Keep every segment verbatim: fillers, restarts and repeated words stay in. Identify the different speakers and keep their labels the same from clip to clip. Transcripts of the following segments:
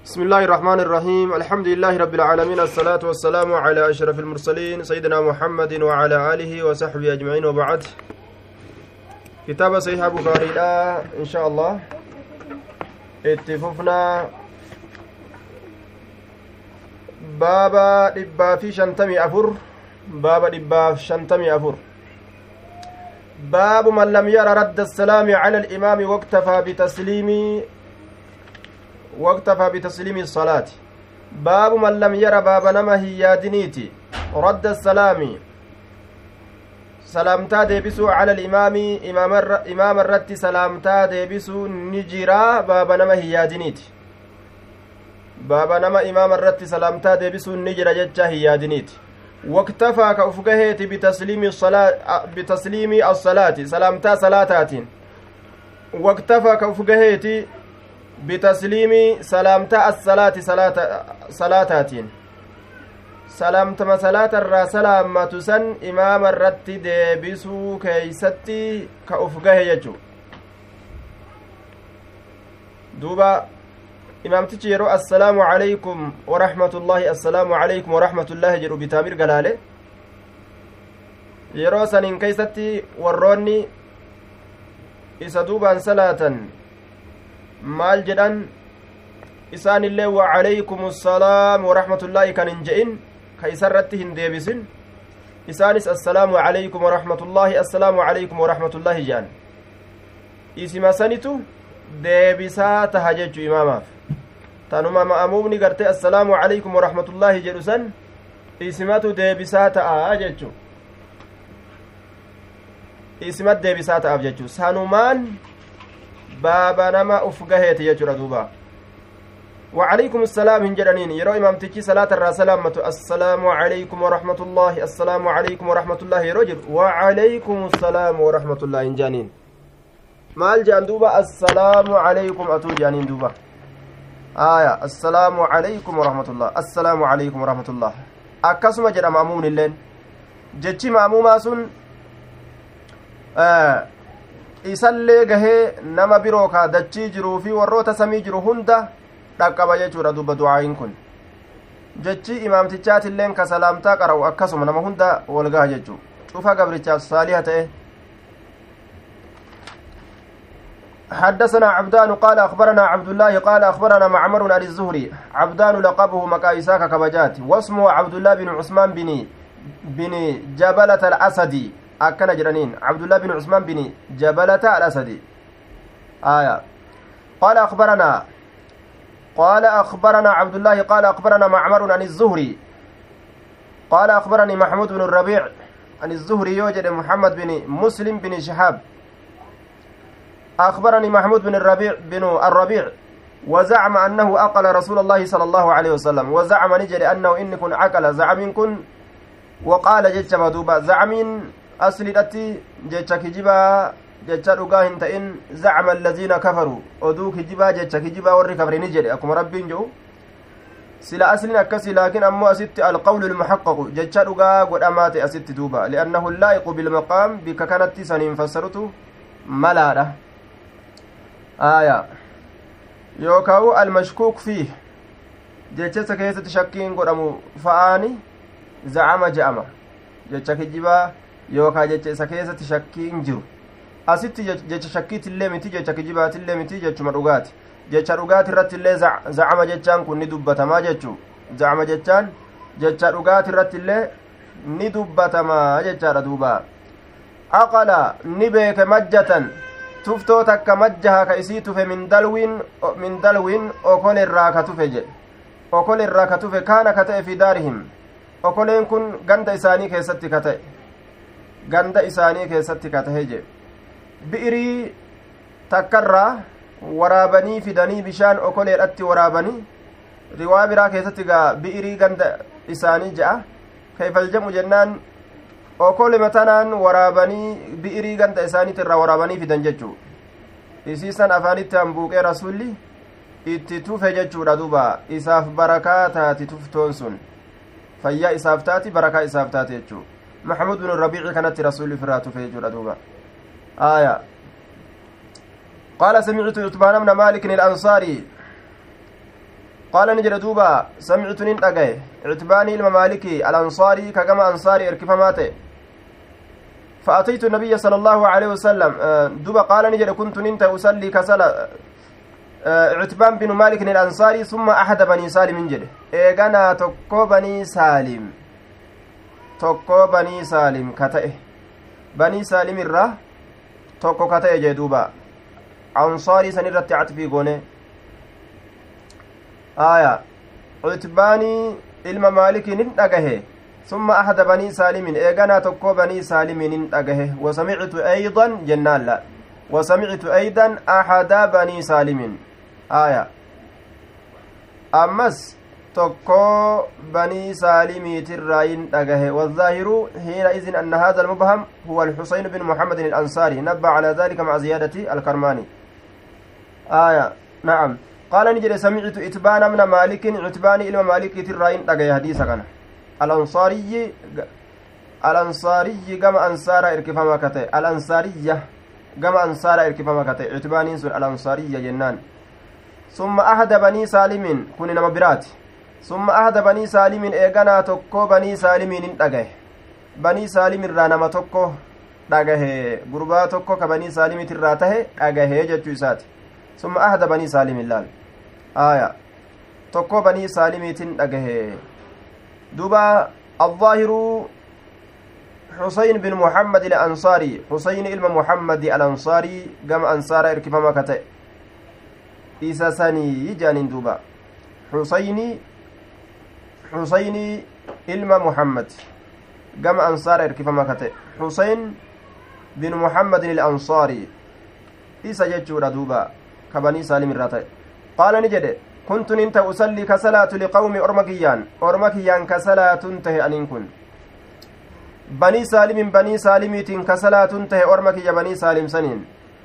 Speaker 1: بسم الله الرحمن الرحيم الحمد لله رب العالمين الصلاة والسلام على أشرف المرسلين سيدنا محمد وعلى آله وصحبه أجمعين وبعد كتاب صحيح بخاري إن شاء الله اتفقنا بابا دبا في شنتمي أفر بابا دبا في شنتمي أفر باب من لم ير رد السلام على الإمام واكتفى بتسليم واكتفى بتسليم الصلاة باب من لم ير باب نما هيادنيتي رد السلام سلامتا ديبسو على الإمام إمام, الر... إمام الرد سلامتا ديبسو نجرا باب نما هيادنيتي باب نما إمام الرد سلامتا ديبسو نجرا جتشا هيادنيتي واكتفى كأفقهيتي بتسليم الصلاة بتسليم الصلاة سلامتا صلاتات واكتفى كأفقهيتي بتسليم سلامتا الصلاة صلاة صلاتاتين سلامتما صلاة الرا سلامة سن إمام الرت ديبسو كيستي كأفقه يجو دوبا إمام تجيرو السلام عليكم ورحمة الله السلام عليكم ورحمة الله جرو بتامير قلاله يرو سنين كيستي وروني إسا دوبا صلاة maal jedhan isaan illee wacalaykum assalaam warahmatullaahi kan hin je'in ka isarratti hin deebisin isaanis assalaamu calaykum warahmatullaahi assalaamu calaykum warahmatullaahi jedhan isima sanitu deebisaa taha jechu imaamaaf tanuma ma'amuumni gartee assalaamu calaykum warahmatullaahi jedhu san isimatu deebisaa ta'a jechu isimat deebisaa ta'aaf jechu sanumaan baaba nama uf gaheeti jechuudha duuba وعليكم السلام هنجرانين يرو إمام تجي صلاة الرسالة السلام عليكم ورحمة الله السلام عليكم ورحمة الله رجل وعليكم السلام ورحمة الله هنجانين مال جان دوبا السلام عليكم أتو جانين دوبا آية السلام عليكم ورحمة الله السلام عليكم ورحمة الله أكسم جرى مأمون اللين جتشي مأموما سن آه isallee gahee nama biroo kaa dachii jiruu fi warroota samii jiru hunda dhaqqaba jechuudha duba du'aayin kun jechi imaamtichaatilleen ka salaamtaa qara'u akkasuma nama hunda walgaha jechuu cufa gabrichaaf saaliha ta'e حدثنا عبدان قال أخبرنا عبد الله قال أخبرنا معمر عن الزهري عبدان لقبه مكايساك كبجات واسمه عبد الله بن عثمان بن بن جبلة الأسدي أكن جرانين عبد الله بن عثمان بن جبلة الأسدي آية قال أخبرنا قال أخبرنا عبد الله قال أخبرنا معمر عن الزهري قال أخبرني محمود بن الربيع عن الزهري يوجد محمد بن مسلم بن شهاب أخبرني محمود بن الربيع بن الربيع وزعم أنه أقل رسول الله صلى الله عليه وسلم وزعم نجري أنه إن كن عقل زعم كن وقال جج مدوبا زعمين أصلتي جتش كجبا جتش رغاه انتئن زعم الذين كفروا أدو كجبا جتش كجبا ورّي كفرين جري أكم ربين جو سلا أصلنا أكسي لكن أمو أست القول المحقق جتش رغاه قد أمات أست دوبا لأنه اللائق بالمقام بك كانت سنين فسرته ملالة آية يوكاو المشكوك فيه جتش كيسة شكين قد أمو فآني زعم جأما جتش كجبا yookaan jecha isa keessatti shakkiin jiru asitti jecha shakkiitillee miti jecha kijibaatillee miti jechuma dhugaati jecha dhugaati irratti illee za'ama jechaan kun ni dubbatamaa jechuu za'ama jechaan jecha dhugaati irratti illee ni dubbatamaa jechaadha duuba aqala ni beeke majjatan tuftoo takka majjaha ka isii tufe min dalwiin min dalwiin okolerraa ka tufe jedhe okolerraa ka tufe kaana ka ta'e fi daarihim okoleen kun ganda isaanii keessatti ka ta'e ganda isaanii keessatti katahe je bi'irii takkarraa waraabanii fidanii bishaan okoleedhatti waraabanii riwaa biraa keessatti gaa bi'irii ganda isaanii je'a kayfal jedhamu jennaan okole matanaan waraabanii bi'irii ganda isaaniitirraa waraabanii fidan jechuu isiisan afaanitti hambuuqee rasulli itti tufe jechuudha duuba isaaf barakaa taati tuftoon sun fayyaa isaaf taati barakaa isaaf taati jechuu محمود بن الربيع كانت رسول فراته في جرى آية قال سمعت عثمان بن مالك الأنصاري قال نجد دوبا سمعت ننتقى عتباني الممالكي الأنصاري كما أنصاري إركفماته فأتيت النبي صلى الله عليه وسلم دوبا قال نجد كنت ننت أصلي كسلا عتبان بن مالك الأنصاري ثم أحد بني سالم جده إيغانا تكو بني سالم تكو بني سالم كتئه بني سالم الرّ تكو كتئه جدوبا أنصاري سنرت عتفي قونه آية عتباني الممالك ننتقه ثم أحد بني سالم إيغانا تكو بني سالم ننتقه وسمعت أيضا جنان لا وسمعت أيضا أحد بني سالم آية أمس تكو بني سالم تراين ننتقه والظاهر حينئذ أن هذا المبهم هو الحسين بن محمد الأنصاري نبه على ذلك مع زيادة الكرماني آية نعم قال نجد سمعت إتبان من مالك عتباني إلى مالك تراين ننتقه حديث كان الأنصاري الأنصاري كما أنصار إركفما كته الأنصارية كما أنصار إركفما كته عتباني سن الأنصارية جنان ثم أحد بني سالم كن نما برات ثم أحد بني سالم إيغانا تكو بني سالم ننتقه بني سالم الرانما تكو نقه غربا تكو كبني سالم تراته نقه جتو سات ثم أحد بني سالم اللال آية تكو بني سالم تنقه دوبا الظاهر حسين بن محمد الأنصاري حسين إلما محمد الأنصاري قام أنصار إركفما كتئ إيسا ساني جانين دوبا حسيني حسيني إلما محمد قام أنصار إركفما كتئ حسين بن محمد الأنصاري إيسا جتشورا دوبا كبني سالم الراتي قال نجد كنت ننت أصلي كصلاة لقوم أرمكيان أرمكيان كصلاة تنتهي أن كن بني سالم بني سالميت كصلاة تنتهي أرمكي بني سالم سنين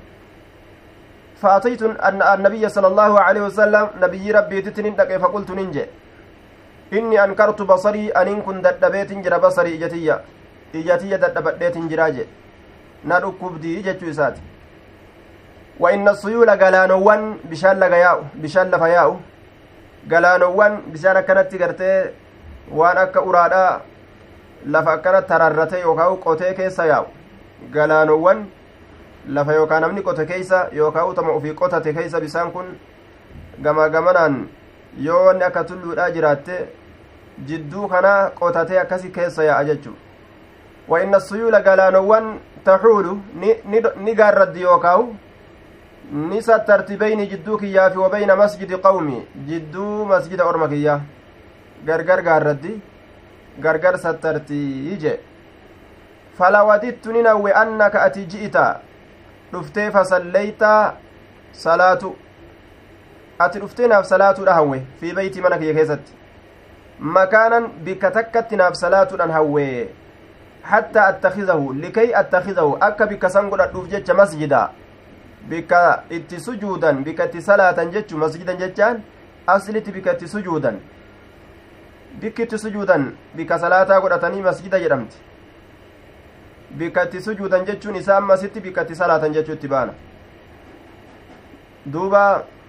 Speaker 1: فأتيت أن النبي صلى الله عليه وسلم نبي ربي تتنين فقلت ننجي إني أنكرت بصري أن كن ددبيت جر بصري إجتية إجتية ددبت جراجي نركب دي إجتوسات وإن السيول قلانوان بشان لغياو بشان لفياو قلانوان بشان كانت تقرتي وان أكا أرادا لفا كانت ترارتي يوكاو قوتي كيسا ياو قلانوان لفا يوكا نمني قوتي كيسا يوكاو تمعو في قوتي كيسا بسان كن قما قمنان يوان أكا تلو الآجرات جدو كان قوتي أكاسي كيسا يا أججو وإن السيول قلانوان تحول نقارد يوكاو نسا ترتيبين جدو كيافي وبين مسجد قومي جدو مسجد أرمكية غرغر غاردي غرغر سترتيجي فلا وددت ننوي أنك أتي جئت رفتي فصليت صلاة أتي رفتينا في صلاة الأهوي في بيت منك يكيست مكانا بكتكتنا في صلاة الأهوي حتى أتخذه لكي أتخذه أكا بكسنقل الرفجة مسجدا bika itti sujuudan bika itti salaatan jechu masjidan jechaan aslitti bika itti sujuudan bikki itti sujuudan bika salaataa godhatanii masjida jedhamti bika itti sujuudan jechuun isaa ammasitti bika itti salaatan jechuu itti baana duuba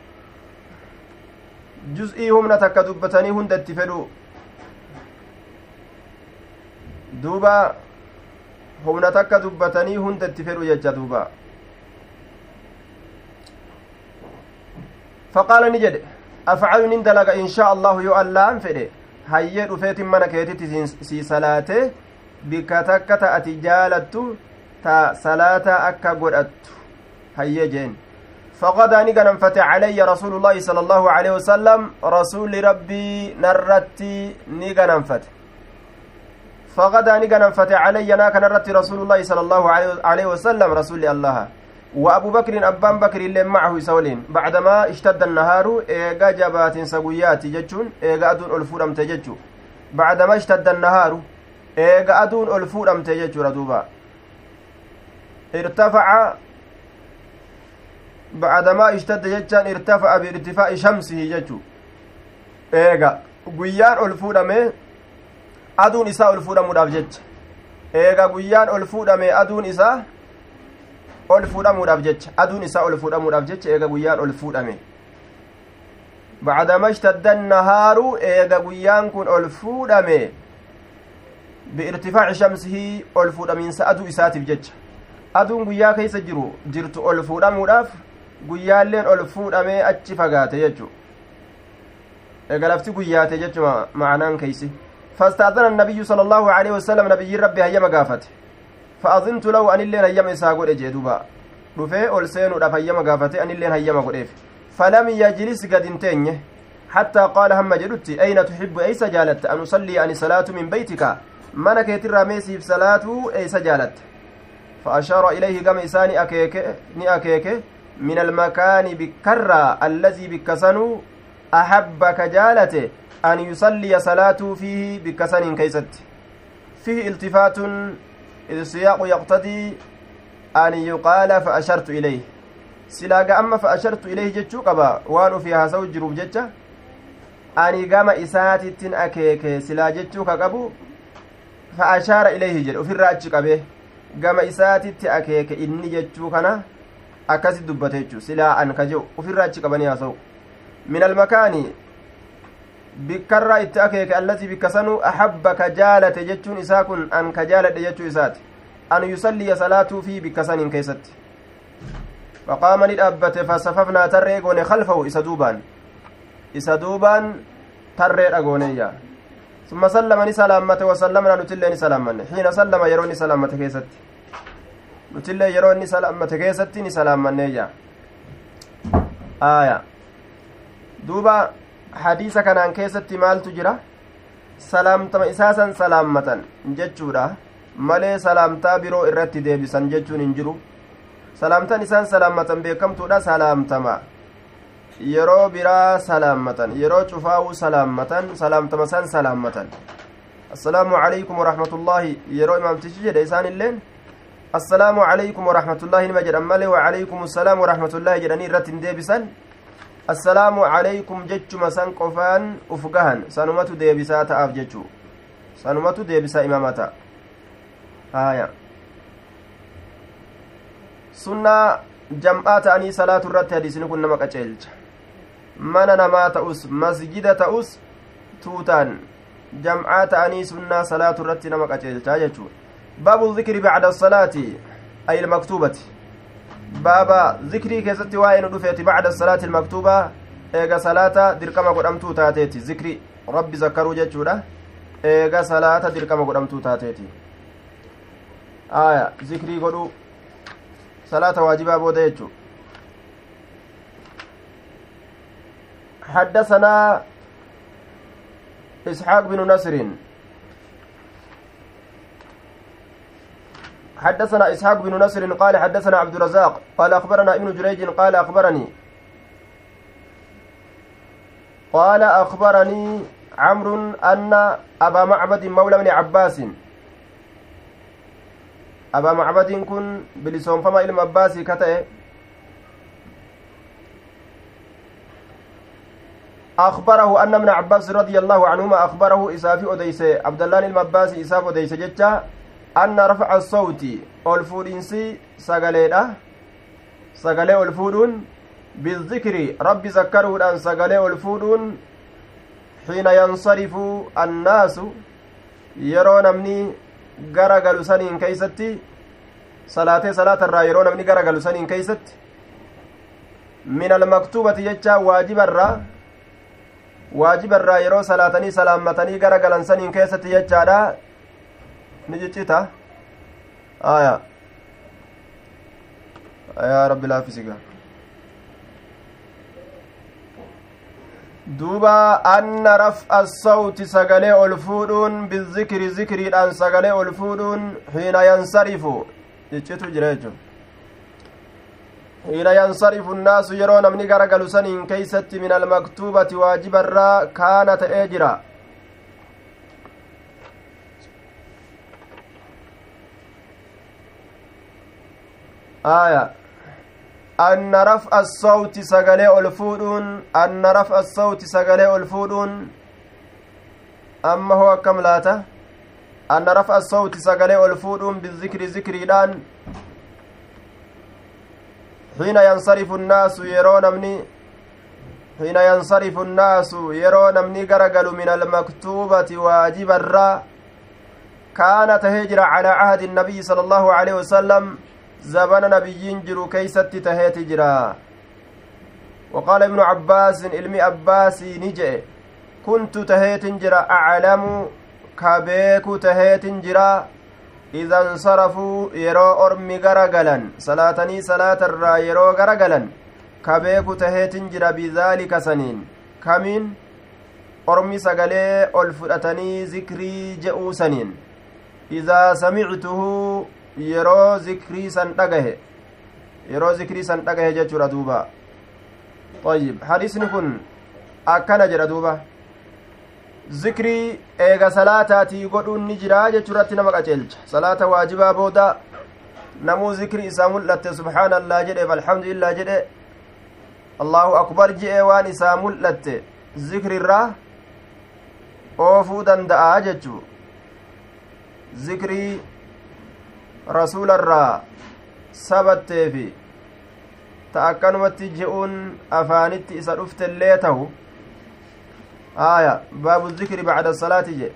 Speaker 1: juz'ii humna takka dubbatanii hunda itti fedhu duuba humna takka dubbatanii hunda itti fedhu jecha duuba فقال نجد أفعل نندلق إن شاء الله يؤلم فده هيا رفيت من كيتي سي صلاته بكتكة أتجالت تا صلاة أكا قرأت هيا جين فغدا نقنا فتح علي رسول الله صلى الله عليه وسلم رسول ربي نرتي نقنا فتح فغدا نقنا فتح علي ناك نرتي رسول الله صلى الله عليه وسلم رسول الله وأبو بكر أبان بكر اللي معه سولين بعدما اشتد النهار إيغا جبات سقويات ججون إيغا أدون ألفور تججو بعدما اشتد النهار إيغا أدون ألفور تججو ردوبا ارتفع بعدما اشتد ججان ارتفع بارتفاع شمسه ججو إيغا قيان ألفور مي أدون إساء ألفور مداف جج إيغا قيان ألفور مي أدون إساء ol fuudhamuudhaaf jecha aduun isaa ol fuudhamuudhaaf jecha eega guyyaan ol fuudhame بعدما اشتد النهار إيغا قيان كن ألفودامي بارتفاع شمسه ألفودامين سأدو إساتف جج أدون قيا كيس جرو جرت ألفوداموداف قيان لين ألفودامي أتش فقات يجو إيغا لفتي قيات جج معنان كيسي فاستأذن النبي صلى الله عليه وسلم نبي ربي هيا مقافته فأظنت له أن اللين هيا مساقود أجدوبا رفي أولسين ودف هيا مقافته أن اللين هيا مقوديف فلم يجلس قد انتنيه حتى قال هم جلت أين تحب أي سجالت أن أصلي أن صلاة من بيتك منك يترى صلاة أي سجالت فأشار إليه قم إساني أكيك ني أكيك من المكان بكرة الذي بكسنو أحبك جالته أن يصلي صلاة فيه بكسن كيست فيه التفات السياق يقتضي أن يقال فأشرت إليه سلاقة أما فأشرت إليه جتشو قبا وانو فيها سوى جروب جتشا أني قام إساتي أكيك سلا جتشو قبو فأشار إليه جل وفي الرأج قبه قام إساتي أكيك إني جتشو كان أكاسي دبتيجو سلا أنكجو وفي الرأج قبني أسو من المكان بكرة إتأكيك التي بكسنو أحبك جالة جتشون إساكن أن كجالة جتشو إسات أن يصلي صلاة في بكسن كيست فقام للأبت فصففنا تريقون خلفه إسدوبان إسدوبان تريقونيا ثم سلم نسلامة وسلمنا نتلي نسلامة حين سلم يروني سلامة كيست نتلي يروني سلامة كيست نسلامة آية دوبا hadiisa kanaan keessatti maaltu jira salaamtama isaasan salaammatan jechuudha malee salaamtaa biroo irratti deebisan jechuun hin jiru salaamtan isaan salaammatan beekamtuudha salaamtama yeroo biraa salaammatan yeroo cufaa'uu salaammatan salaamtama san salaammatan assalaamu alaykum warahmatullaahi yeroo imaamtichi jedhe isaan illeen assalaamu alaykum warahmatullaahi nima jedhan malee wa alaykum assalaam warahmatullaahi jedhanii irratti hin deebisan assalaamu alaykum jechuma san qofaan uf gahan sanumatu deebisaa ta'aaf jechuu sanumatu deebisaa imaamata haya sunnaa jam'aa ta'anii salaatu irratti hadiisni kun nama qaceelcha mana namaa ta'us masjida ta'us tuutaan jam'aa ta'anii sunnaa salaatu irratti nama qaceelchaa jechuu baabu dhikri bacda salaati ay ilmaktuubati بابا ذكري كيستي واين دفيتي بعد الصلاة المكتوبة ايغا صلاة دركما قدامتو تاتيتي ذكري ربي ذكروا جچودا ايغا صلاة دركما قدامتو تاتيتي آية ذكري قدو صلاة واجبة بودا جچو حدثنا إسحاق بن نصر حدثنا إسحاق بن نصر قال حدثنا عبد الرزاق قال أخبرنا ابن جريج قال أخبرني قال أخبرني عمرو أن أبا معبد مولى بن عباس أبا معبد كن بلسون فما إلى عباس كتئ أخبره أن ابن عباس رضي الله عنهما أخبره إسافي أديس عبد الله المباس إساف أديس جتا أن رفع الصوت والفودنسي سغليدا سغلي والفودون بالذكر رب ذكروا أن سغلي والفودون حين ينصرف الناس يرون مني غرغلوا سنين كيستي صلاة صلاة الرا يرون مني غرغلوا سنين كيست من المكتوبة يجا واجب الرا واجب الرا يرو صلاتني سلامتني غرغلن سنين كيستي يجا نجتتا آية يا رب لا فيسيقا دوبا أن رفع الصوت سغلي الفودون بالذكر ذكري أن سغلي الفودون حين ينصرف جتتو جريجو حين ينصرف الناس يرون من غرغل سنين كيست من المكتوبة واجب الرا كانت أجرا آية أن رفع الصوت سغلي الفودون أن رفع الصوت سغلي الفودون أما هو كم لاته أن رفع الصوت سغلي الفودون بالذكر ذكري الآن حين ينصرف الناس يرون مني حين ينصرف الناس يرون من غرغل من المكتوبة واجب الرا كانت هجرة على عهد النبي صلى الله عليه وسلم زبن نبيين جرو كيست تهيت جرا وقال ابن عباس علمي عباس نجئ كنت تهيت جرا أعلم كبيك تهيت جرا إذا انصرفوا يرو أرمي غرغلا صلاتني صلاة الرا يرو غرغلا كبيك تهيت جرا بذلك سنين كمين أرمي سغلي ألفتني ذكري جئو سنين إذا سمعته يرو ذكري سنتقه يرو ذكري سنتقه جچورا دوبا طيب حديث نكون أكنا جرا دوبا ذكري إيغا صلاتاتي قدون نجرا جچورا تنمك أجلج صلاة واجبا بودا نمو ذكري إسامل لت سبحان الله جده فالحمد لله جده الله أكبر جئ وان إسامل لت ذكر الراه أوفو دندعا جچو ذكري رسول الرا سبتي تأكنمت جئون أفانت إسا رفت الليته آية باب الذكر بعد الصلاة جئ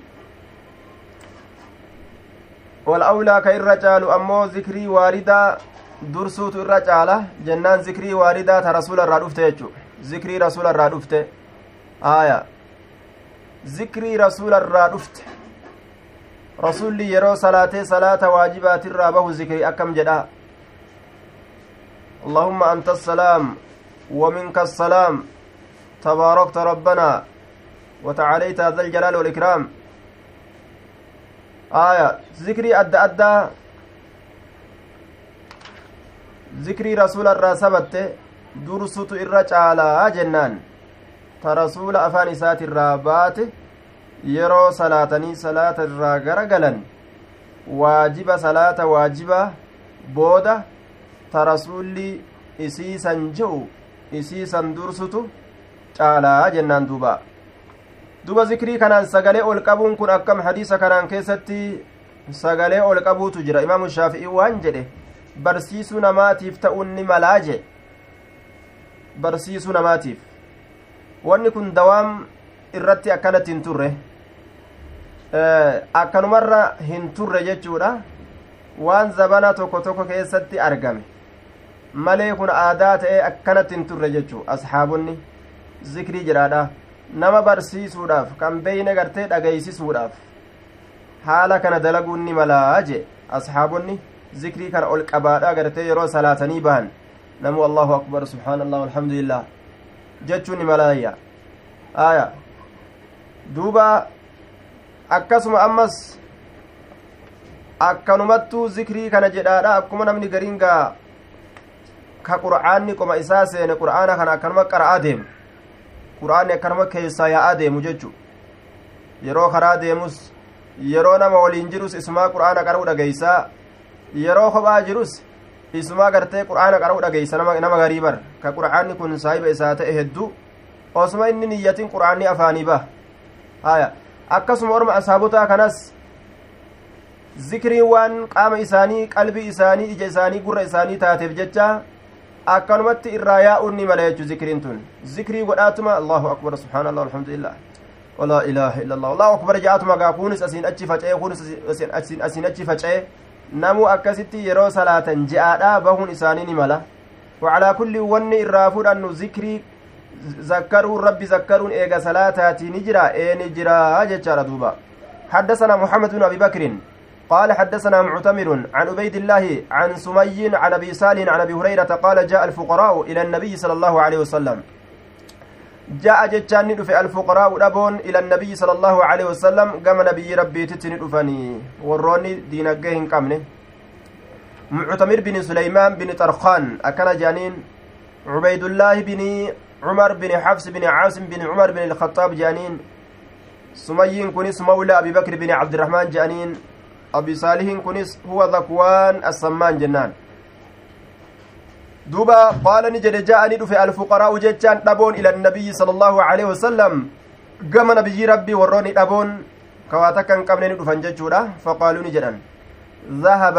Speaker 1: والأولى كالرجال أمو ذكري واردة درسوت الرجال جنان ذكري واردة رسول الرا رفت يجو ذكري رسول الرا رفت آية ذكري رسول الرا رفت رسول يرو صلاة صلاة واجبات الرابه ذكري أكم جدا اللهم أنت السلام ومنك السلام تباركت ربنا وتعاليت ذا الجلال والإكرام آية ذكري أدى أدى ذكري رسول الراسبت درسط الرجال جنان ترسول أفان إسات الرابات yeroo salaatanii salaata irraa garagalan waajiba salaata waajiba booda ta rasuulli isiisan je'u isiisan dursutu caalaa jennaan duuba duba zikrii kanaan sagalee ol qabuun kun akkam hadiisa kanaan keessatti sagalee ol qabuutu jira imaamu shaafi'ii waan jedhe barsiisuu namaatiif ta'uun ni malaa je barsiisuu namaatiif wanni kun dawaam irratti akkanatti hin turre akkanumarra hin turre jechuudha waan zabana tokko tokko keessatti argame malee kun aadaa ta'ee akkanatti hin turre jechuu ashaabonni zikrii jedhaadha nama barsiisuudhaaf kan beeyne gartee dhageeysisuudhaaf haala kana dalaguun ni malaa je ashaabonni zikrii kana ol qabaadha gartee yeroo salaatanii bahan namu allahu akbar subhaanallah walhamdulillah jechuun ni malaayya aya duuba akkasuma ammas akkanumattuu zikrii kana jedhaadha akkuma namni gariin gaa ka qur'aanni qoma isaa seene qur'aana kana akkanuma qara'aa deemu qur'aanni akkanuma keessaa yaa'aa deemu jechu yeroo karaa deemus yeroo nama waliin jirus isumaa qur'aana qara'u dhageeysaa yeroo kophaa jirus isumaa gartee qur'aana qara'u dhageeysa nama, nama garii bar ka qur'aanni kun saahiba isaa ta'e hedduu osuma inni niyyatin qur'aanni afaanii baha haya akkasuma orma asaabotaa kanas zikriin waan qaama isaanii qalbii isaanii ija isaanii gurra isaanii taateef jecha akkanumatti irraa yaa'uun ni mala jechuu zikriin tun zikrii godhaatuma allahu akbar subhaanallah alhamdulillah walaa ilaaha illallah allahu akbar ja'atuma gaa kunis asiin achi faca'e kunis asiin achi faca'e namuu akkasitti yeroo salaatan je'aadha bahuun isaanii ni mala wacalaa kulli wanni irraa fudhannu zikrii ذكروا ربي ذكرون إيغا صلاتاتي نجرا إيه نجرا جتشارة دوبا حدثنا محمد بن أبي بكر قال حدثنا معتمر عن عبيد الله عن سمي عن أبي صالح عن أبي هريرة قال جاء الفقراء إلى النبي صلى الله عليه وسلم جاء جتشان ندفع الفقراء ربون إلى النبي صلى الله عليه وسلم قام نبي ربي تتندفني وروني دينقهن قمني معتمر بن سليمان بن طرخان أكن جانين عبيد الله بن عمر بن حفص بن عاصم بن عمر بن الخطاب جانين سمي كنس مولى أبي بكر بن عبد الرحمن جانين أبي صالح كنس هو ذكوان السمان جنان دوبا قال نجد جاءني دفع الفقراء جتان دبون إلى النبي صلى الله عليه وسلم قام نبي ربي وروني دبون كواتكن قبل ندفن ججورا فقالوا نجدان ذهب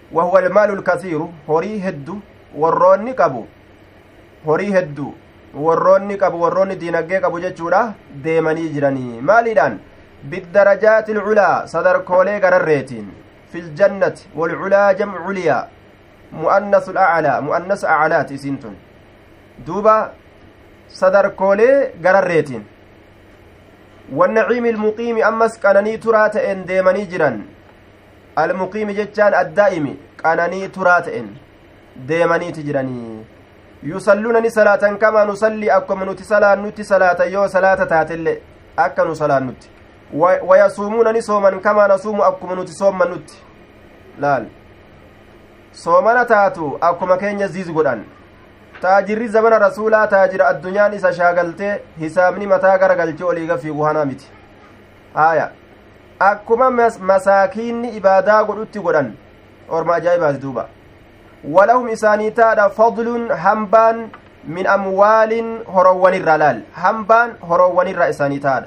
Speaker 1: وهو المال الكثير هوري هدو warroonni qabu horii hedduu warroonni qabu warroonni diinagdee qabu jechuudha deemanii jiranii maaliidhaan biddarajaati alculaa sadarkoolee gararreetiin fil jannati walculaa jamcu culiyaa mu'annasu alaclaa mu'annas aclaati isiin tun duuba sadarkoolee gararreetiin wannaciimi ilmuqiimi ammas qananii turaa ta'en deemanii jiran almuqiimi jechaan addaa'imi qananii turaa ta'en deemaniiti jiranii yusalluuna ni salaatan kamaa nusalli akkuma nuti salaannutti salaata yoo salaata taatellee akka nu salaannutti wayasuumuuna ni sooman kamaa nasuumu akkuma nuti soommannutti laal soomana taatu akkuma keenya ziiz godhan taajirri zamana rasuulaa taajira addunyaan isa shaagaltee hisaabni mataa garagalchee olii gafiigu hanaa miti haaya akkuma masaakiinni ibaadaa godhutti godhan orma ajaa'ibaati duuba ولهم إسانيتا فضل همبان من أموال هروان الرلال همبان هروان الرا إسانيتا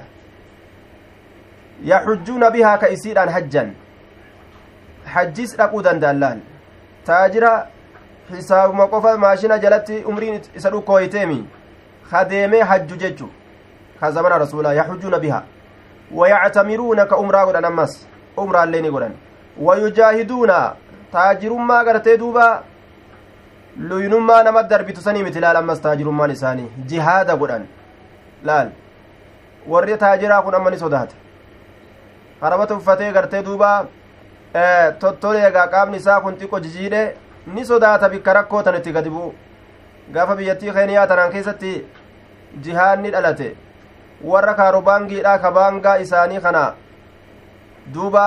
Speaker 1: يحجون بها كإسيران حجا حجيس رقودان دالان تاجرا حساب مقفى ماشينا جلت أمرين إسالو كويتيمي خديمي حج ججو خزمان رسولا يحجون بها ويعتمرون كأمرا قدان أمس أمرا الليني قدان ويجاهدون taajirummaa gartee duuba luyinummaa nama darbitu sanii miti laal ammas taajirummaan isaanii jihaada godhan laal warri taajiraa kun amma ni sodaata harabata uffatee gartee duuba tottoleegaa qaamni isaa kun xiqqo jijiidhe ni sodaata bikka rakkoo tan itti gadi bu'u gaafa biyyattii keeniyaa tanaan keessatti jihaadni dhalate warra kaarobaangiidhaa kabaangaa isaanii kana duuba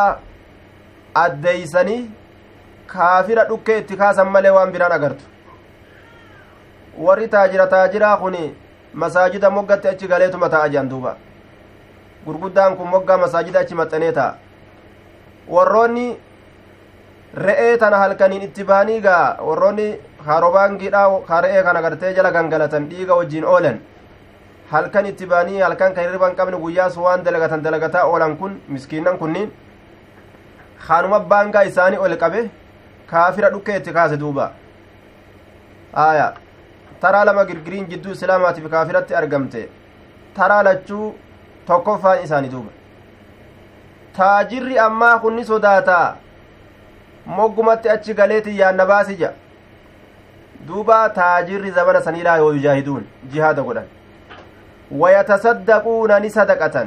Speaker 1: addeeysanii kaafira dhukkee itti kaasan malee waan biraan agartu warri taajira taajiraa kun masaajida moggatti achi galeetuma ta'a jedhan duuba gurguddaan kun moggaa masaajida achi maxxanee ta'a warroonni re'ee tana halkaniin itti baanii gaa warroonni kaarobaangiidhaa kaa re'ee kana gartee jala gangalatan dhiiga wajjiin oolan halkan itti baanii halkan kan hirriban qabne guyyaas waan dalagatan dalagataa oolan kun miskiinan kunniin kaanuma baangaa isaanii ol qabe kaafira dhukkee itti kaase duuba aya taraa lama girgiriin jidduu islaamaatiif kaafiratti argamte taraa lachuu tokkoffaan isaanii duuba taajirri ammaa kunni sodaataa moggumatti achi galeeti yaanna baasija duuba taajirri zamana saniilaa yoo yujaahiduun jihaada godhan wayatasaddaquuna ni sadaqatan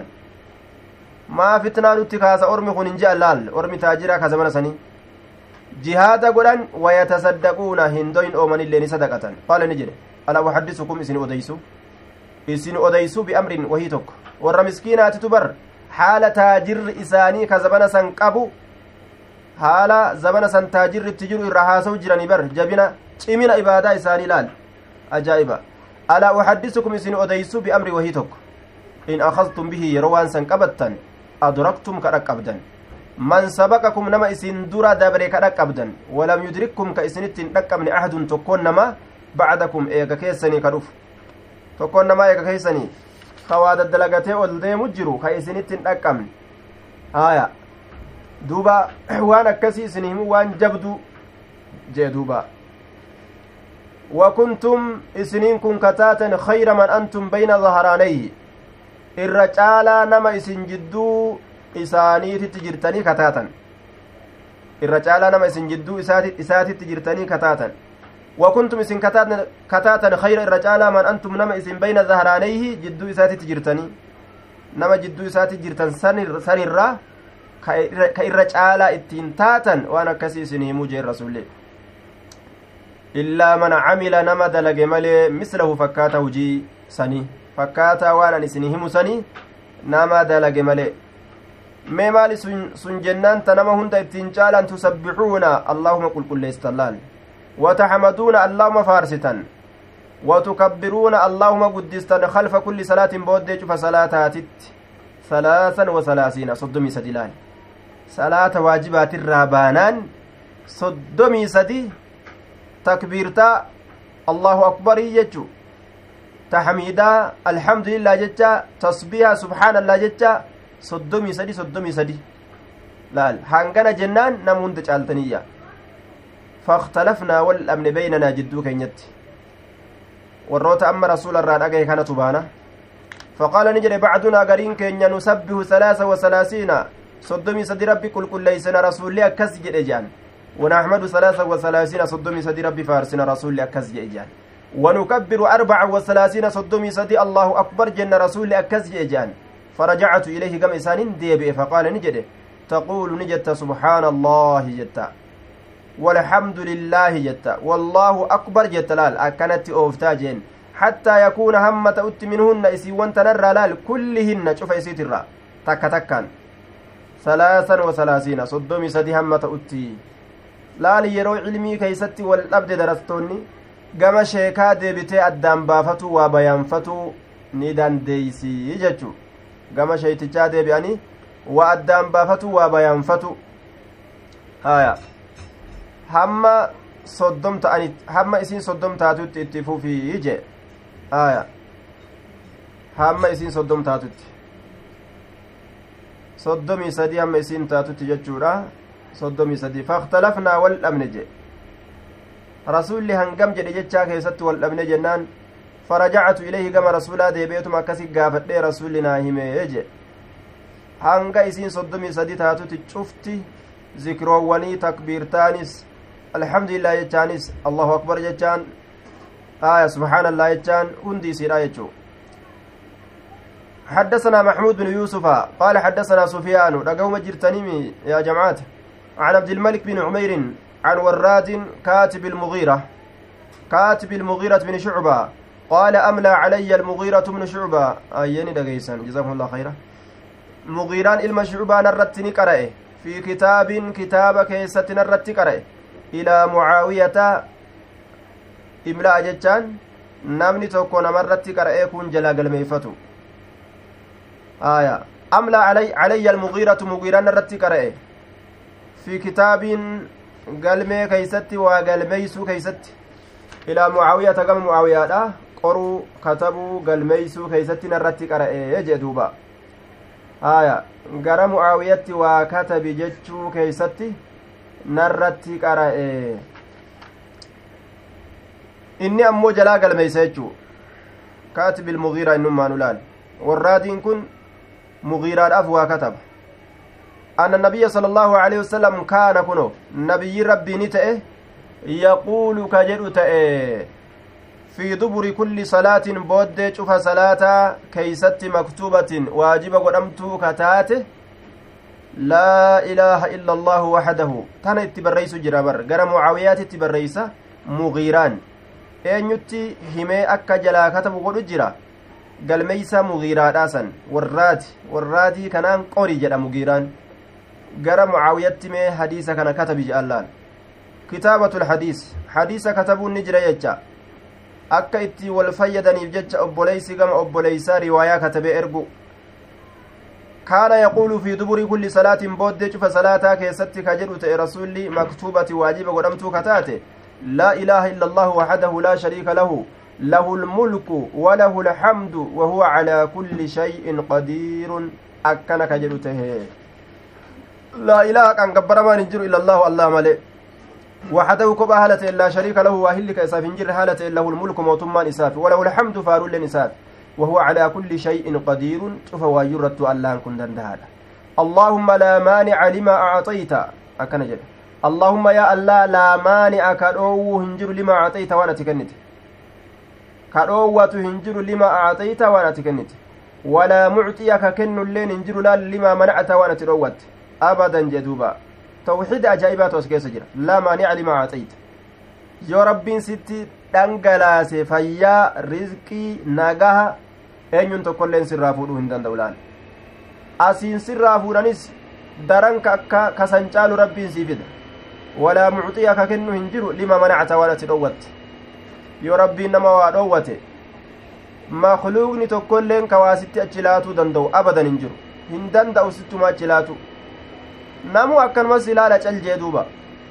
Speaker 1: maa fitnaa nutti kaasa ormi kun hin je'an laal ormi taajiraa ka zamana sanii jihaada godhan wayatasaddaquuna hindoyin oomanillee ni sadaqatan qaala ni jedhe alaa uhaddisukum isin odeysu isin odeysu biamrin wahii tokko warra miskiinaatitu bar haala taajirri isaanii ka zamana san qabu haala zamana san taajirri itti jiru irra haasa'u jiranii bar jabina cimina ibaadaa isaanii laal ajaa'iba alaa uhaddisukum isin odeysu biamri wahii tokko in akhadtum bihi yeroo waan san qabattan adraktum ka dhaqqabdan man sabaqakum nama isin dura dabre ka dhaqqabdan walam yudrikkum ka isinittin dhaqqabne ahadun tokkoon nama bacdakum eega keessanii ka dhufu tokkoon nama eega keessanii ka waa daddalagatee ol deemu jiru ka isinittin dhaqqabne haya duuba waan akkasii isin himu waan jabdu jee duuba وكنتم إسنين كن كتاتا خير من أنتم بين ظهرانيه irra caalaa nama isin jidduu isaaniititti jirtanii kataatan irra caalaa nama isin jidduu isaatitti jirtanii kataatan wakuntum isin kataatan khayra irra caalaa man antum nama isin bayna zahraanayhi jidduu isaatitti jirtanii nama jidduu isaatti jirtan sanirraa ka irra caalaa ittiin taatan waan akkasii isin himuu jeen rasuullee illaa man camila nama dalage malee mislahu fakkaata hujii sanii fakkaataa waan an isin himu sanii nama dalage malee mee maali sun jennaan ta nama hunda ittiin caalan tusabbixuuna allahuma qulqulleessitan laal wataxmaduuna allahuma faarsitan watukabbiruuna allahuma guddistan khalfa kulli salaatin booddee cufa salaataatitti salaasan wasalaasiina soddomii sadi laal salaata waajibaatirraa baanaan soddomii sadi takbiirtaa allahu akbarii jechu تحميدا الحمد لله جتا تصبيها سبحان الله جتا صدومي سدي صدومي سدي لا هانغنا جنان نمون تجالتنيا فاختلفنا والأمن بيننا جدو كينيت والروت أما رسول الران أجي كانت بانا فقال نجري بعدنا قرين كينيا نسبه ثلاثة وثلاثين صدمي سدي ربي كل كل ليسنا رسول لي أكس جئجان ونحمد ثلاثة وثلاثين صدمي سدي ربي فارسنا رسول لي أكس جئجان ونكبر أربع وثلاثين صدمي سدي الله أكبر جن رسول لي أكس جئجان فرجعت إليه قم إسان ديبئ فقال نجري تقول نجت سبحان الله جتا والحمد لله جتا والله أكبر جتا لال أكنت أوفتاجين حتى يكون همة أت منهن إسيوان تنرى لال كلهن شوف إسيت الرا تكا تكان ثلاثا وثلاثين صدومي سدي همة أتي لال يرو علمي كيستي والأبد درستوني قام شيكا ديبتي أدام بافتو وبيانفتو ندان ديسي جتشو قام شيتجا ديبياني وأدام بافتو وبيانفتو هايا hamma soddom ta'ani hamma isiin soddom taatutti itti fufii je aya hamma isiin soddom taatutti soddomii sadii hamma isiin taatutti jechuudha soddomii sadii fakhtalafnaa wal dhabne je rasuulli hangam jedhe jechaa keessatti wal dhabne jennaan farajacatu ilayhi gama rasuulaa deebeetuma akkasi gaafadhee rasuulli naa himee je hanga isiin soddomii sadii taatutti cufti zikroowwanii takbiirtaanis الحمد لله جانس الله أكبر جان آية سبحان الله جان هندي سيرا يجو حدثنا محمود بن يوسف قال حدثنا سفيان رقوم جرتنيمي يا جماعة عن عبد الملك بن عمير عن وراد كاتب المغيرة كاتب المغيرة بن شعبة قال أملى علي المغيرة بن شعبة أيني دقيسا جزاكم الله خيرا مغيران إلما شعبة نرتني قرأه في كتاب كتاب كيسة نرتني قرأه إلى معاوية إملاء جتان نامني توكو نمرتي كرأي كون جلا قلميفتو آية أملا علي علي المغيرة مغيران الرتي كرأي في كتاب قلمي كيستي وقلميسو كيستي إلى معاوية قم معاوية لا قروا كتبوا قلميسو كيستي نرتي كرأي يجدوبا آية قرى معاوية وكتب جتشو كيستي narratti qara'e inni ammoo jalaa galmeeysa jechuu kaatib ilmugiiraa innummaan ulaal warraadiin kun mugiiraadhaaf waa kataba anna nabiyya sala allaahu aleyhi wasalam kaana kuno nabiyyi rabbiini ta'e yaquulu ka jedhu ta'e fi duburi kulli salaatin booddee cufa salaataa keeysatti maktuubatin waajiba godhamtuu ka taate لا إله إلا الله وحده تانا اتبريس جرابر غرا معاويات اتبريس مغيران اينيوتي همي أكا جلا كتب قدو جرا قال ميسا مغيران آسان والراد والرادي كانان قوري جلا مغيران غرا معاويات مي حديثة كان كتب جالان كتابة الحديث حديثة كتبوا نجرا يجا أكا اتي والفيدني بجج أبوليسي كما أبوليسا رواية كتب إرقو كان يقول في دبر كل صلاة بودج فصلاة كيست كجرت رسولي مكتوبة واجب ودمت كتاته لا إله إلا الله وحده لا شريك له له الملك وله الحمد وهو على كل شيء قدير أكن كجرته لا إله كان كبر ما نجر إلا الله الله ملئ وحده كبا هالة لا شريك له وأهلك إساف نجر هالة له الملك موتما إساف وله الحمد فارول لنساف وهو على كل شيء قدير فهو يرد الله كن دندهاد اللهم لا مانع لما أعطيت أكن جل اللهم يا الله لا مانع كدو هنجر لما أعطيت وانا تكنت كدو هنجر لما أعطيت وانا تكنت ولا معطي ككن لين هنجر لا لما منعت وانا تروت أبدا جدوبا توحيد أجائبات وسكيس جرا لا مانع لما أعطيت يا ربي ستي dhangalaase fayyaa rizqii nagaha eenyuun tokkolleen sirraa fuudhuu hin danda'u laal asiin sirraa fuudhanis daranka akka kasan caalu rabbiin sii fida walaa mucxii akka kennu hin jiru lima manacta waan ati dhowwatte yoo rabbiin nama waa dhowwate makluuqni tokkolleen kawaasitti achi laatuu danda'u abadan hin jiru hin danda'u sittuma achi laatu namu akkanumas ilaala cal jee duuba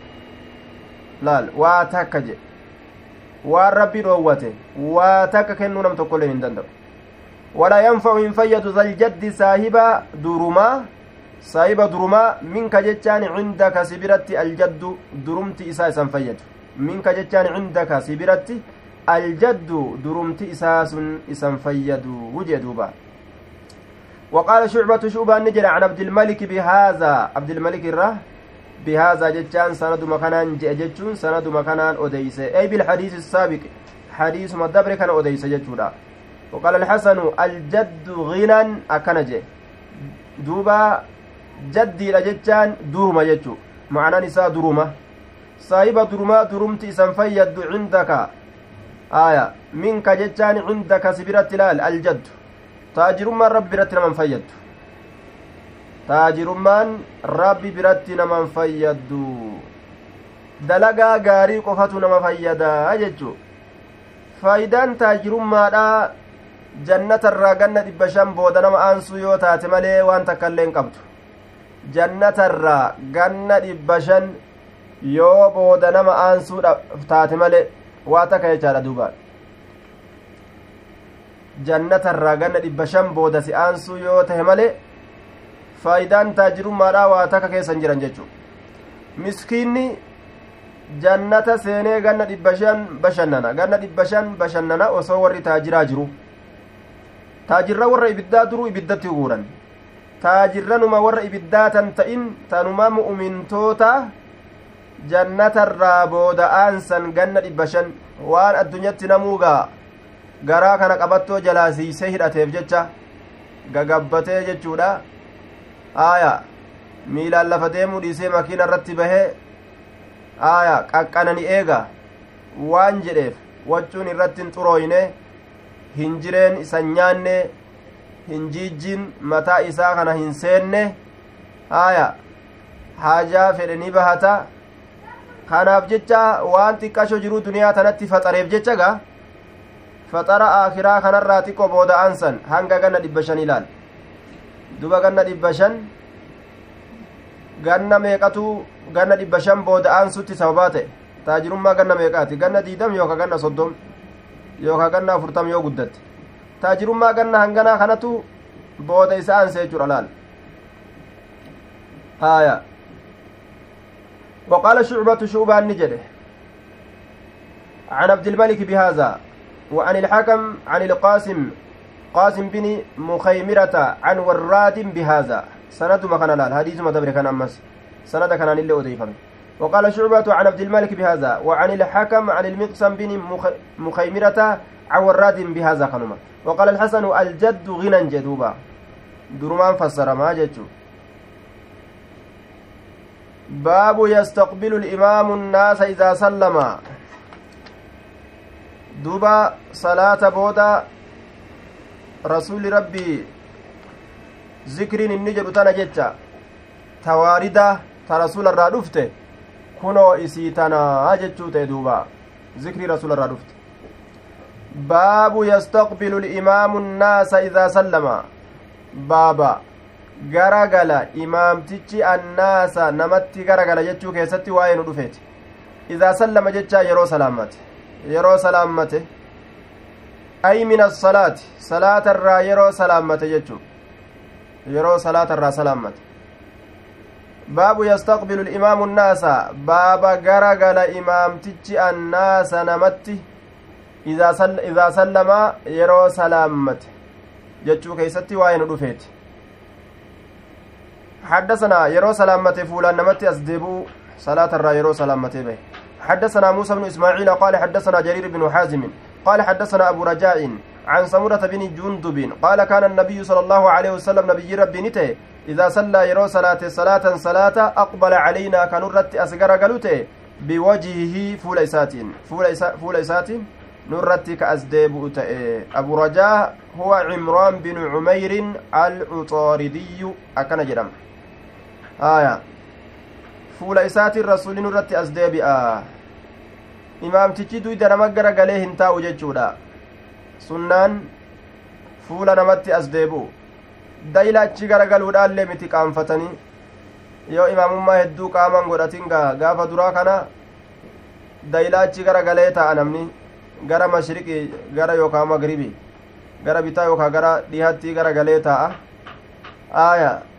Speaker 1: laal waa takka je waan rabbi dhoowwate waa takka kennuu nam tokkolleen hin danda'u walaa yanfa'u hin fayyadu zaljaddi saahiba durumaa saahiba durumaa minka jechaan cindaka sibiratti aljaddu durumti isaa isan fayyadu minka jechaan cindaka sibiratti aljaddu durumti isaa sun isan fayyadu wujee duuba وقال شعبة شعبة نجر عن عبد الملك بهذا عبد الملك الره بهذا جتان سند مكانان جتون سند مكانان أديس أي بالحديث السابق حديث مدبر كان أديس جتودا وقال الحسن الجد غنى أكنج دوبا جدي لجتان درما جتو معنى نساء درما صاحب درما درمتي سنفيد عندك آية منك جتان عندك سبيرة لال الجد taajirummaan rabbi biratti naman fayyaddu taajirummaan rabbi biratti naman fayyaddu dalagaa gaarii qofatu nama fayyadaa jechuu faayidaan taajirummaadha jannatarraa ganna dhibba shan booda nama aansuu yoo taate malee waan takkaillee hin qabdu jannatarraa ganna dhibba shan yoo booda nama aansuu taate malee waa takka jechaadha duuba jannatarraa ganna dhibba shan booda si aansuu yoo tahe malee faayidaan taajirummaadhaa waa takka keessan jiran jechuu miskiinni jannata seenee ganna dhibba shan bashannana ganna dhibba shan bashannana osoo warri taajiraa jiru taajirra warra ibiddaa duruu ibiddatti guuran taajirranuma warra ibiddaa tan ta'in tanuma mu'mintoota jannatarraa booda aansan ganna dhibba shan waan addunyatti namuugaa garaa kana qabattoo jalaasiisee hidhateef jecha gagabbatee jechuudha aaya miilaan lafa deemuu dhiisee makiina irratti bahee aaya qaqqanani eega waan jedheef waccuun irratti hin xurooyne hin jireen isan nyaanne hin jiijjiin mataa isaa kana hin seenne aaya haajaa fedhe ni bahata kanaaf jecha waan xiqqasho jiruu duniyaa tanatti faxareef jecha gaa faxara aakiraa kanarraa xiqqoo booda aansan hanga ganna dhibba shan ilaal duba ganna dhibba shan ganna meeqatu ganna dhibba shan booda aansutti sababaa ta'e taajirummaa ganna meeqaati ganna diidam yooka ganna soddom yooka ganna afurtam yoo guddatte taajirummaa ganna hanganaa kanatu booda isa aanse jechuudha laal haaya وقال شعبة شعبة النجده عن عبد الملك بهذا وعن الحكم عن القاسم قاسم بن مخيمرة عن وراد بهذا سند ما كان لال حديث ما دبر كان أمس سند كان لله أضيفا وقال شعبة عن عبد الملك بهذا وعن الحكم عن المقسم بن مخيمرة عن وراد بهذا خنما وقال الحسن الجد غنى جدوبا درمان فسر ما جدو باب يستقبل الإمام الناس إذا سلم دوبا صلاة بودا رسول ربي ذكرين النجر تانا جتا تواردا ترسول الرادفت كنو إسيتنا أجتشو تدوبا ذكر رسول الرادفت باب يستقبل الإمام الناس إذا سلم بابا garagala imaamtichi annaasa namatti garagala jechuu keessatti waa'ee nu dhufeeti idaa sallama jechaa yeroo salaammate yeroo salaammate ay min assalaati salaatarraa yeroo salaammate jechuu yeroo salaatarraa salaammate baabu yastaqbilu imaamu nnaasa baaba garagala imaamtichi annaasa namatti idaa sallama yeroo salaammate jechuu keessatti waa'ee nu dhufeeti حدثنا يرو سلامته فلان نمتي أسدبو صلاة الرا يرو سلامته به حدثنا موسى بن إسماعيل قال حدثنا جرير بن حازم قال حدثنا أبو رجاء عن سمرة بن جندب قال كان النبي صلى الله عليه وسلم نبي ربي نته إذا صلى يرو صلاة صلاة صلاة أقبل علينا كنرت أسقر قلوته بوجهه فوليسات فوليسات نرت كأسدب أبو رجاء هو عمران بن عمير العطاردي أكن جرم آية فولا إسات الرسول نرت أسدب آه إمام تجدو إذا نمقر قليه انتاو جيجودا سنان فولا نمت أسدبو دايلا چigara galuudhaallee miti qaanfatanii yoo imaamummaa hedduu qaaman godhatin gaafa duraa kana daayilaa chigara galee ta'a namni gara mashriqi gara yookaan magribi gara bitaa yookaan gara dhihaatti gara galee ta'a aaya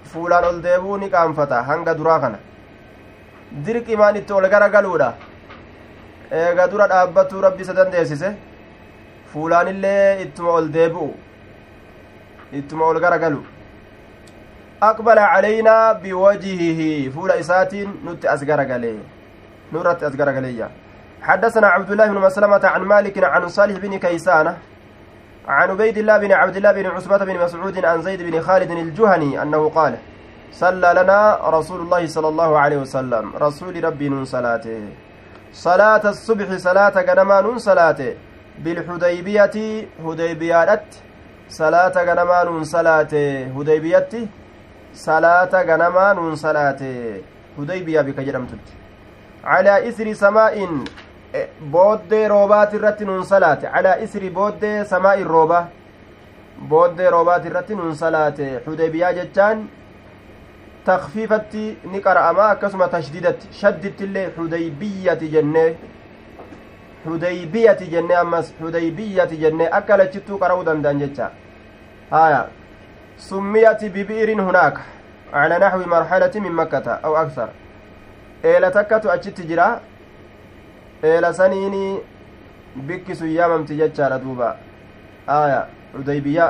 Speaker 1: fuulaan ol deebuu ni qaanfata hanga duraa kana dirqimaan itti ol garagaluudha eega dura dhaabbatuu rabbi isa dandeessise fuulaanillee ittuma ol deebi'u ittuma ol garagalu aqbala calaynaa biwajhihi fuula isaatiin nutti as garagalee nurratti as garagaleeyya حدثنا عبد الله بن مسلمة عن مالك عن صالح بن كيسانة عن عبيد الله بن عبد الله بن عصبة بن مسعود عن زيد بن خالد الجهني أنه قال صلى لنا رسول الله صلى الله عليه وسلم رسول ربي نون صلاته صلاة الصبح صلاة غنما نون صلاته بالحديبية هديبيات صلاة غنما نون صلاته هديبية صلاة غنما نون صلاته هديبية بكجرمتت على إثر سماء بود روبات الرتن صلاة على إثر بود سماء الروبة بود روبات الرتن صلاة حديبية جتان تخفيفت نقرأ ما كسمة تشديدت شدت اللي حديبية جنة حديبية جنة أمس حديبية جنة أكلت جتو قرأودا دانجتا هايا سميت ببئر هناك على نحو مرحلة من مكة أو أكثر إلى تكة أجت جرا إلى سنيني بكس يامم تجتشار دوبا آية حديبية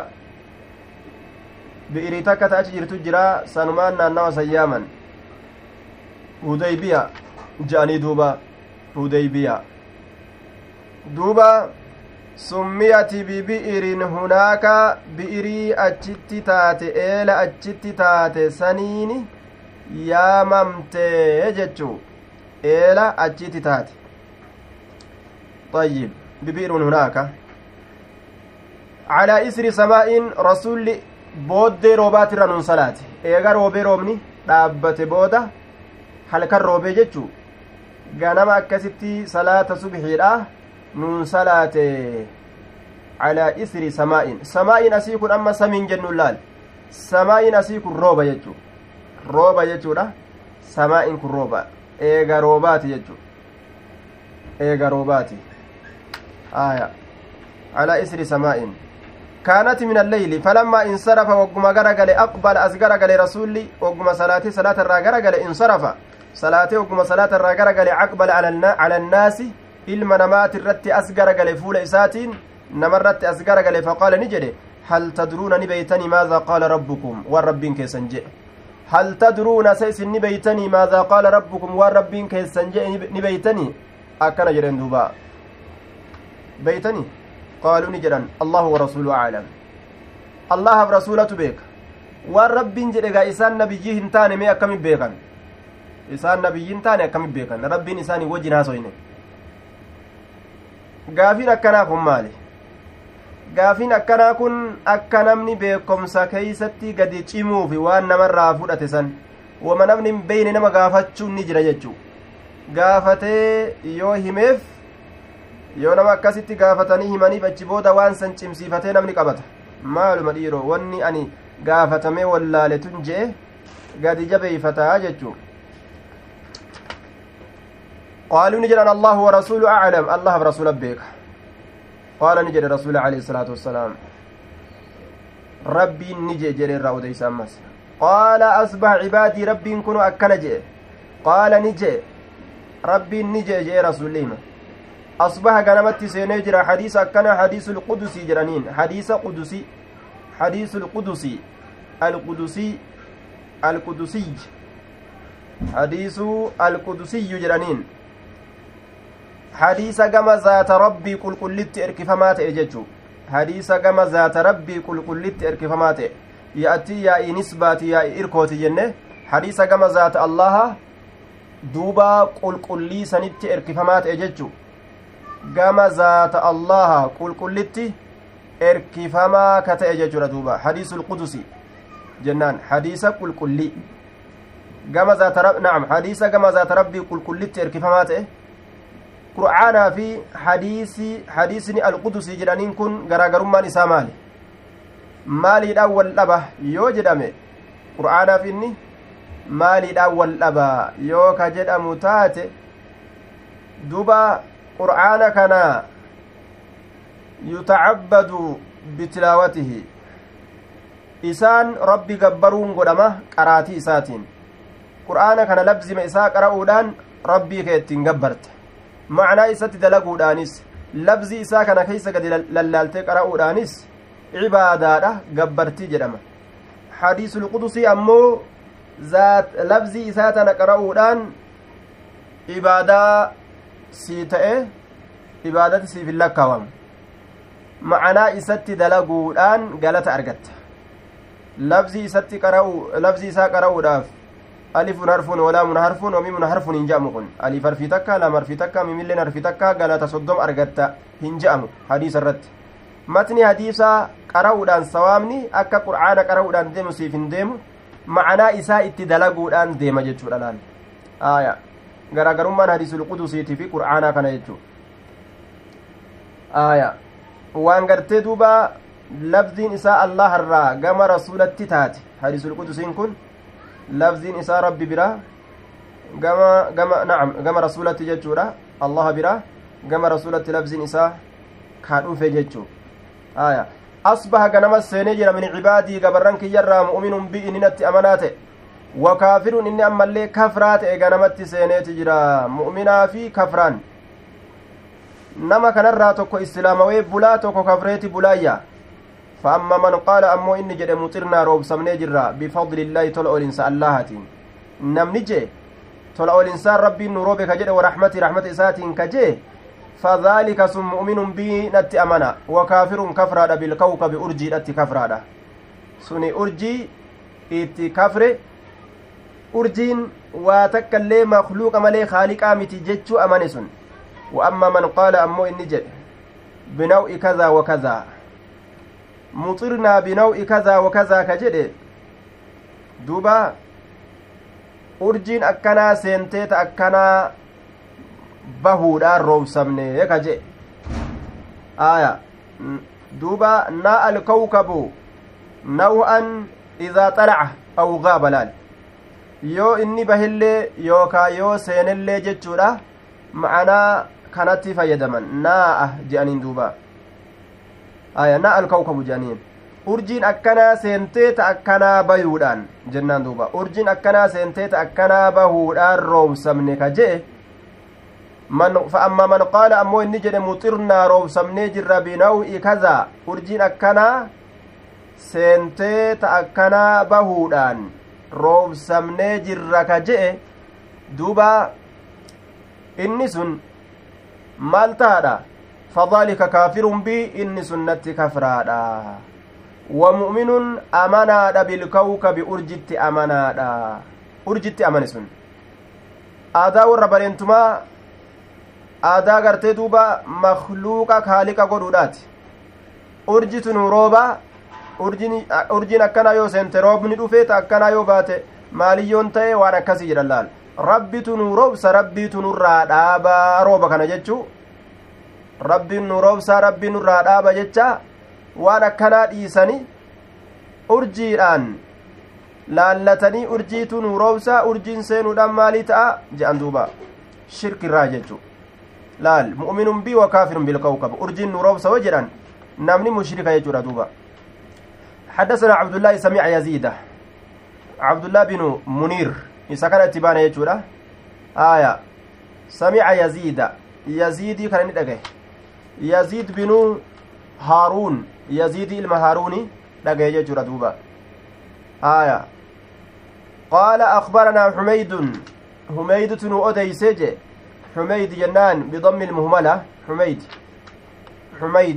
Speaker 1: بئر تكة أجت جرا سنمان نانوا سياما حديبية جاني دوبا حديبية دوبا سميت ببئر هناك بئري أجت تاتي إلى أجت تاتي سنيني yaamamtee jechuu eela achitti taate طيب ببئر هناك على إسر سماء رسول بود روبات رنون صلاة إيغا روبي روبني dhaabbate booda halkan roobee jechuu ganama akkasitti salaata subhiidha nuun salaate على إسر سماء سماء أسيكun amma samiin jennuun laal samaa'in asiikun rooba jechuu rooba jechuudha samaa'in kun rooba eega roobaati jechuu eega roobaati aya ala isri samaa'in kaanati min alleyli falammaa insarafa wagguma garagale aqbala as garagale rasulli wagguma salaatii salaata irraa garagale insarafa salaatee wagguma salaata irraa garagale aqbala ala annaasi ilma namaati irratti as garagale fuula isaatiin namarratti as garagale faqaala ni jedhe hal tadruuna ni beeytanii maaza qaala rabbukum waan rabbiin keessan jedhe هل تدرون سيسن نبيتني ماذا قال ربكم والربين كيسن نبيتني أكنا جرين دوبا بيتني قالوا نجران الله ورسوله أعلم الله ورسوله بيك والربين جرقا إسان نبيين تاني مي أكمي بيكا إسان نبيين تاني أكمي بيكا ربين إساني وجنا سويني قافين أكنا كم مالي gaafiin akkanaa kun akka namni beekomsa keeysatti gadi cimuufi waan namarraa fudhate san wama namni hin beeyne nama gaafachuun ni jira jechuu gaafatee yoo himeef yoo nama akkasitti gaafatanii himaniif achi booda waan san cimsiifatee namni qabata maaluma dhiiroo wanni ani gaafatamee wallaaletun jee gadi jabeeyfataa jechuu qaaluu ni jedhan allahu warasuulu aclam allah rasuula beeka قال نجد رسول عليه الصلاة والسلام ربي نجي جري الرأود يسمس قال أصبح عبادي ربي كنوا أكنجي قال نجي ربي نجي جي رسول الله أصبح قنمت سينجر حديث أكنا حديث القدسي جرانين حديث قدسي حديث القدسي القدسي القدسي حديث القدسي جرانين حديث كما ذات ربي كل كلت اركفمات اججو حديث كما ذات ربي كل كلت اركفمات ياتي يا نسبات يا اركوت جنة حديث كما ذات الله دوبا كل كلي سنت اركفمات اججو كما ذات الله كل كلت اركفما كت اججو دوبا حديث القدسي جنان حديث كل كلي كما ذات رب نعم حديث كما ذات ربي كل كلت اركفمات قرآنا في حديثي حديثني القدسي جرانين كن غراغرمان إسا مالي مالي الأول لبا يو جدامي قرآنا في إني مالي الأول لبا يو كجدام تاتي دوبا قرآنا كان يتعبد بتلاوته isaan rabbi gabbaruun godhama qaraatii isaatiin qur'aana kana labzima isaa qara'uudhaan rabbii kee ittiin gabbarte ma'anaa isatti dalaguudhaanis labzi isaa kana keessa gadi lallaaltee qara'uudhaanis cibaadaadha gabbartii jedhama hadiisul qudusii ammoo zaat labzii isaa tana qara'uudhaan ibaadaa sii ta'e ibaadati siif hin lakkaawamu ma'anaa isatti dalaguudhaan galata argatta labzii isatti qara'u labzii isaa qara'uudhaaf alifun harfun walaamun harfun wamimun harfun hin je'amu kun alif harfii takka lam harfii takka mimilleen harfii takka galata soddom argatta hin je'amu hadiisa irratti matni hadiisa qara'uudhaan sawaamni akka qur'aana qara'uudhaan deemu siif hin deemu ma'anaa isaa itti dalaguudhaan deema jechuudha laal aya garaagarummaan hadiisul qudusiitii fi qur'aanaa kana jechuu aya waan gartee duuba labziin isaa allah irraa gama rasulatti taate hadiisul qudusiin kun labziin isaa rabbi bira gama gama na'am gama rasulatti jechuudha allah bira gama rasulatti labziin isaa ka dhufe jechuu aya asbaha ganama seenee jira min cibaadii gabarran kiyyarraa mu'minun bi ininatti amanaa ta'e wa kaafirun inni ammallee kafraa ta'e ganamatti seeneeti jira mu'minaa fi kafraan nama kanarraa tokko islaamawee bulaa tokko kafreeti bulaayya فأما من قال أمو إني جد مطرنا روب سمني جرا بفضل الله طلعوا الإنسان اللهاتين نم نجي طلعوا الإنسان ربي نروبك جد ورحمتي رحمة إساتين كجي فذلك سم مؤمن بي نت أمنا وكافر كفرادة بالكوكب أرجي نت كفرادة سني أرجي إتي كفر أرجين واتكلي مخلوق ملي خالق آمتي جتشو أمانسون وأما من قال أمو إني جد بنوع كذا وكذا مطرنا بنوع كذا وكذا كجده دوبا urjiin akkanaa seenteeta akkanaa bahuudhaan roobsamne kaje aya duuba naa alkawkabu naw'an idaa xalaca aw gaaba laal yoo inni bahillee yookaa yoo seenellee jechuudha ma'anaa kanatti fayyadaman naa'a je'aniin duuba aya naa alkawkabu je'aniin urjiin akkanaa seenteeta akkanaa bayuudhaan jennaan duuba urjiin akkanaa seenteeta akkanaa bahuudhaan roobsamne ka je'e man fa'amma man qaala ammoo inni jedhe muxirnaa roobsamnee jirra binaw'i kazaa urjiin akkanaa seenteeta akkanaa bahuudhaan roobsamnee jirra ka je'e duuba inni sun maal taadha fadhalika kaafirun bii inni sunnatti kafraadha ومؤمن أمانا بالكوكب أرجت أمانا أرجت أماني سن آدا وربرينتما آدا غرتي دوبا مخلوقا خالقا قدودات أرجت نوروبا أرجين أرجين أكنا يو سنت روبني دوفيت أكنا يو باتي ماليون تاي وانا كسي جلال ربي تنوروب سربي تنورا دابا روبا كان جتشو ربي نوروب سربي نورا دابا جتشا waan akkanaa dhiisanii urjiidhaan laallatanii urjiitu nu roobsaa urjiin seenuudhaan maalii ta'a je'an duuba shirkirraa jechuu laal mu'minun bii wa kaafirun bilkawkab urjiin nu roobsa wo jedhan namni mushrika jechuudha duuba حدثنا عبد الله سمع يزيد عبد الله بن منير إسا كان اتبانا يجودا آية سمع يزيد يزيد كان ندقه يزيد بن هارون يزيد المهاروني دغه جرا دوبا آية قال أخبرنا حميد حميد تنو أديسج حميد جنان بضم المهملة حميد حميد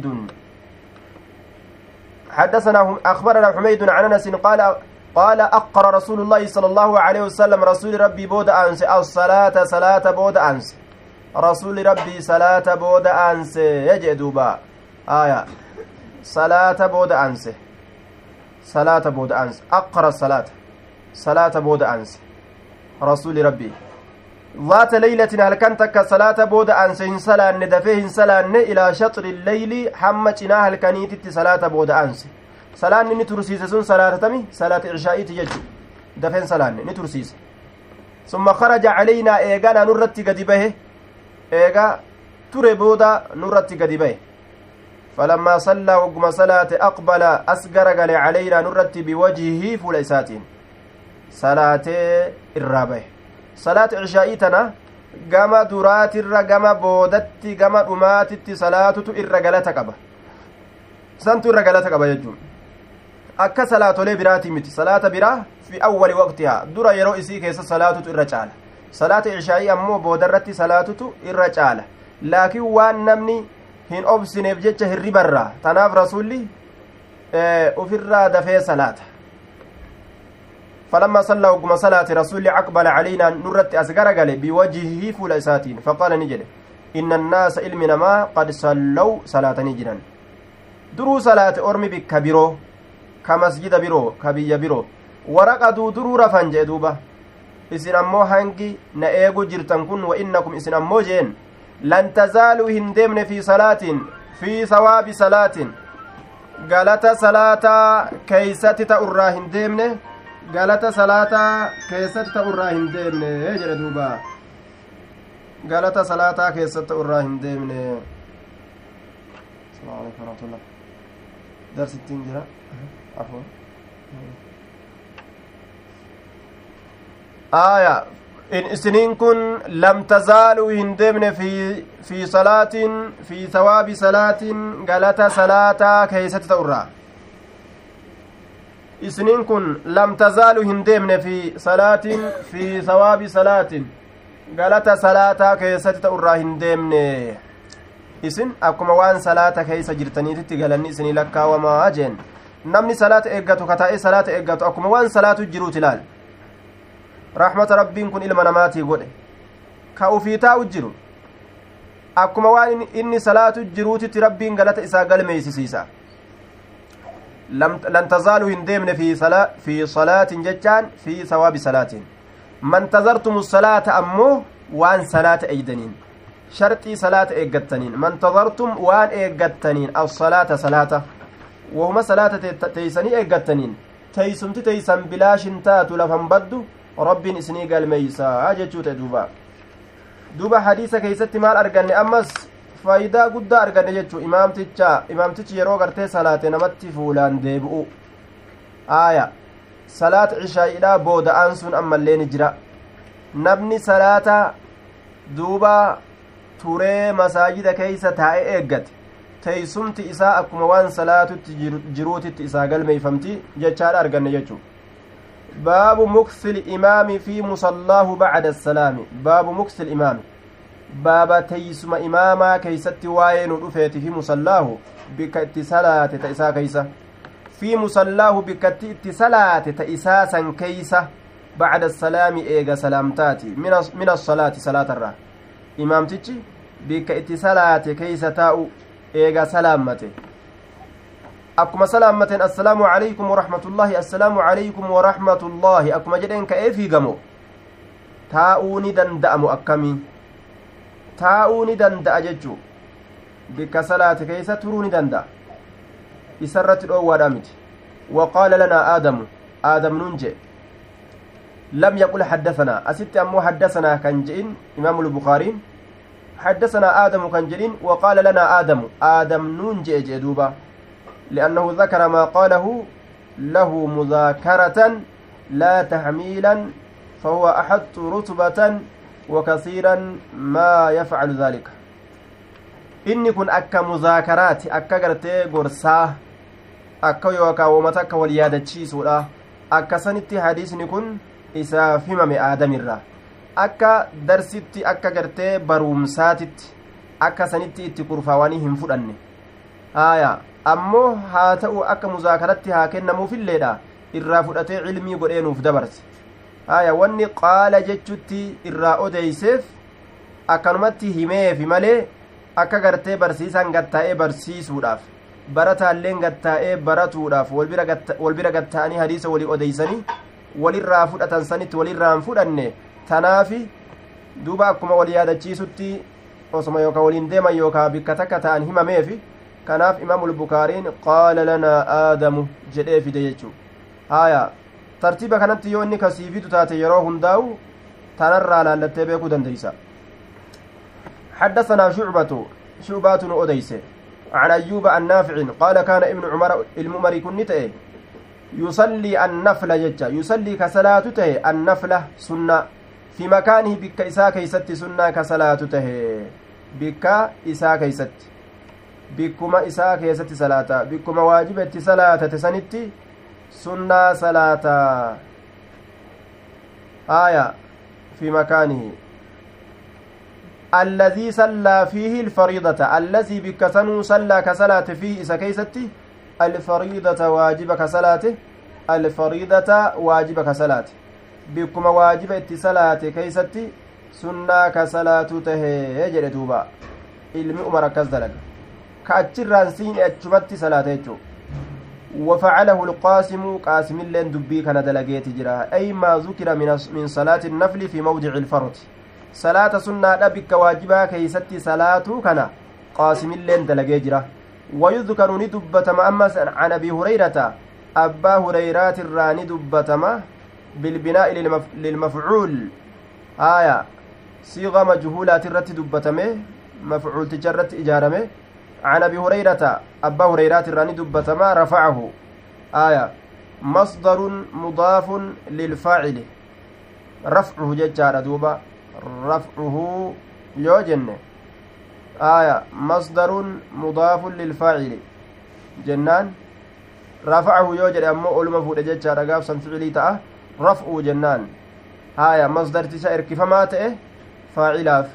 Speaker 1: حدثنا أخبرنا حميد عن أنس قال قال أقر رسول الله صلى الله عليه وسلم رسول ربي بود أنس الصلاة صلاة بود أنس رسول ربي صلاة بود أنس يجئ دوبا آية صلاة بود أنس صلاة بود أنس أقرأ الصلاة صلاة بود أنس رسول ربي ذات ليلة هل كنتك صلاة بود أنس إنسلا ندفه إنسلا إلى شطر الليل حمتنا هل كنيتت صلاة بود أنس صلاة نترسيس سن صلاة تمي صلاة عشاء تججو دفن صلاة نترسيس ثم خرج علينا إيغانا نرتي قدبه إيغا تري بودا نرتي قدبه فلما صلى وقم صلاة أقبل أسقر قال علينا نرتي بوجهه فليسات صلاة الرابع صلاة عشائتنا قام درات الر قام بودت قام أماتت صلاة الرقلة قبا سنت الرقلة قبا يجون أكا صلاة لي براتي متي صلاة برا في أول وقتها درا يرو إسي كيس صلاة الرجال صلاة عشائي أمو بودرت صلاة الرجال لكن وان نمني hin obsineef jecha hirribarraa tanaaf rasuulli ofirraa dafee salaata فلما صلى وقم صلاة رسول أقبل علينا نرت أسقر قال بوجهه فول إساتين فقال نجد إن الناس علمنا ما قد صلوا صلاة نجدا درو صلاة أرمي بكبيرو كمسجد بيرو كبي بيرو ورقدوا درو رفن جدوبة إسن أمو هنجي نأيغو جرتن كن وإنكم إسن أمو جين لن تزالوا هندمن في صلاة في ثواب صلاة قالت صلاة كيست تأرى هندمن قالت صلاة كيست تأرى هندمن يجر دوبا قالت صلاة كيست تأرى هندمن السلام عليكم ورحمة الله درس التنجرة عفوا آية إن إسنين كن لم تزالوا هندمن في في صلاة في ثواب صلاة قالت صلاة كيست تأرى إسنين كن لم تزالوا هندمن في صلاة في ثواب صلاة قالت صلاة كيست تأرى هندمن إسن أكما وان صلاة كيس جرتني تتقلني إسني لك وما أجن نمني صلاة إيقاتو كتائي صلاة إيقاتو أكما وان صلاة جرو تلال رحمة ربين كن إلما نماتي قد كأوفيتا أجرو أكما وان إني صلاة جروتي ربين قالت إسا قلمي سيسا لن تزالوا هندمن في صلاة في صلاة ججان في ثواب صلاة من تزرتم الصلاة أمو وان صلاة أيدنين شرطي صلاة إيقاتنين من تزرتم وان إيقاتنين الصلاة صلاة وهما صلاة تيسني إيقاتنين تيسمت تيسن بلاش تاتو لفن بدو ربين إسني قال ميسا أجتشوت دوبا دوبا حديثة كيست مال أرغاني أمس فايدا قد أرغاني جتشو إمام تيجا إمام تيجا يرو غرتي صلاة نمت فولان ديبؤو آية صلاة عشاء إلى بود أنسون أما اللي نجرا نبني صلاة دوبا turee masaajida keeysa taa'e eeggate teeysumti isaa akkuma waan salaatutti jiruutitti isaa galmeeyfamti jechaadha arganne jechuu baabu muksil imaami fi musallaahu bacda assalaami baabu muksil imaami baaba teeysuma imaamaa keeysatti waa'ee nu dhufeeti fi musallaahu bikka itti salaate ta isaa keeysa fi musallaahu bikkatti itti salaate ta isaa san keeysa bacda assalaami eega salaamtaati min assalaati salaatarraa imaamtichi bikka itti salaate keeysa taa'u eega salaammate akkuma salaammateen assalaamu calaykum warahmatullaahi assalaamu calaykum warahmatullaahi akkuma jedheen ka'ee fiigamo taa'uu ni danda'amu akkamii taa'uu ni danda'a jechuu bikka salaate keeysa turuu ni danda'a isarratti dhoowwaadha miti waqaala lanaa aadamu aadam nun jee لم يقل حدثنا أست أمو حدثنا كنجئن إمام البخاري حدثنا آدم كنجئن وقال لنا آدم آدم ننجئ جدوبا لأنه ذكر ما قاله له مذاكرة لا تحميلا فهو أحط رتبة وكثيرا ما يفعل ذلك إني كن أكا مذاكرات أكا قرتي قرصاه أكا يوكا ومتك واليادة تشيسولا أكا سنتي حديثني كن isaaf himame aadamirraa akka darsitti akka gartee barumsaatitti akka sanitti itti kurfaawanii hin fudhanne haaya ammoo haa ta'u akka muzaakaratti haa kennamuufilleedha irraa fudhatee cilmii godheenuuf dabarse haaya wanni qaala jechutti irraa odeyseef akkanumatti himeefi malee akka gartee barsiisan gattaa'ee barsiisuudhaaf barataalleen gattaa'ee baratuudhaaf wal bira gatta'anii hadiisa walii odeysanii walirraa fudhatan sanitti walirraan fudhanne tanaafi duuba akkuma wal yaadachiisutti osoma yookaa waliin deeman yookaa bikka takka ta'an himameefi kanaaf imaamul bukaariin qaala lanaa aadamu jedhee fide jechuu haaya tartiiba kanatti yoo inni kasiifitu taate yeroo hundaa'u tanarraa laallattee beekuu dandeeysa حدثنا شعبة شعبات أديس عن أيوب النافع قال كان ابن عمر الممر كنته يصلي النفل ججا يصلي كصلاته النفلة سنة في مكانه بك إساء كيست سنة كصلاته بك إساء كيست بكما إساء كيست صلاة بكما واجبة صلاة تسنتي سنة صلاة آية في مكانه الذي صلى فيه الفريضة الذي بكسنو صلى كصلاة فيه إساء كيستي الفريضة واجب كصلاته الفريضة واجب كصلاة بكما واجبة صلاة كيستي سنة كصلاة تهي يجري دوبا ilmi umar akkas dalaga ka achirraan siin achumatti salaateechu وفعله القاسم قاسم لين دبي كان دلقيت جرا أي ما ذكر من من صلاة النفل في موضع الفرض صلاة سنة دبك واجبا كيستي صلاة كان قاسم لين دلقيت جرا ويذكر ندبة مأمس عن أبي هريرة أبا هريرات الراني دبة بالبناء للمف... للمفعول آية صيغة مجهولة الرت دبة مفعول تجرت إجارمه عن أبي هريرة أبا هريرات الراني دبتما رفعه آية مصدر مضاف للفاعل رفعه ججار دوبا رفعه يوجن آية مصدر مضاف للفاعل جنان رفعه يوجد أمو المفعول ججار قابسا فعلي تأه رفعه جنان آية مصدر تسائر كفماته فاعلاف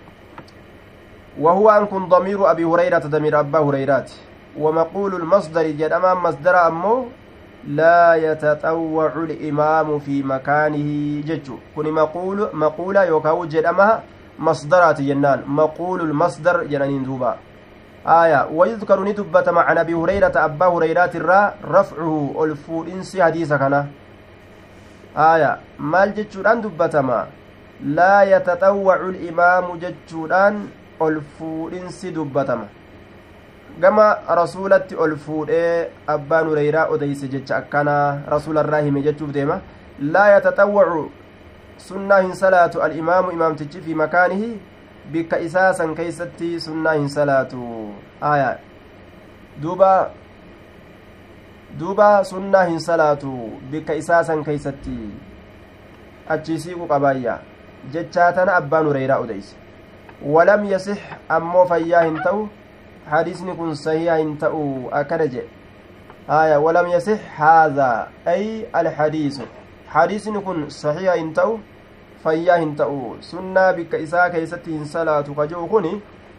Speaker 1: وهو أنكم ضمير أبي هريرة ضمير أبا هريرات ومقول المصدر جد أمام مصدر أمو لا يتطوع الإمام في مكانه ججو كن مقول مقولة يوكاو جد أمها مصدرات جنان مقول المصدر جنانين دوبا آية ويذكر ندبة مع أبي هريرة أبا هريرات الراء رفعه الفول إنسي حديث كان آية مال ججودان دبة ما لا يتطوع الإمام ججودان ol fuudhinsi dubbatama gama rasuulatti ol fuudhee abbaan hureyraa odeyse jecha akkana rasuularraa hime jechuuf deema laa yataxawwacu sunnaa hin salaatu alimaamu imaamtichi fi makaanihi bikka isaa san keeysatti sunnaa hin salaatu aya duuba duuba sunnaa hin salaatu bikka isaa san keeysatti achiisiiqu qabaayya jechaa tana abbaan hureyraa odeyse ولم يصح أمو فياه انتو حديثني كن صحيح انتو أكرج آية ولم يصح هذا أي الحديث حديثني كن صحيح انتو فياه انتو سنة بك إساء كيستي صلاة كجو كني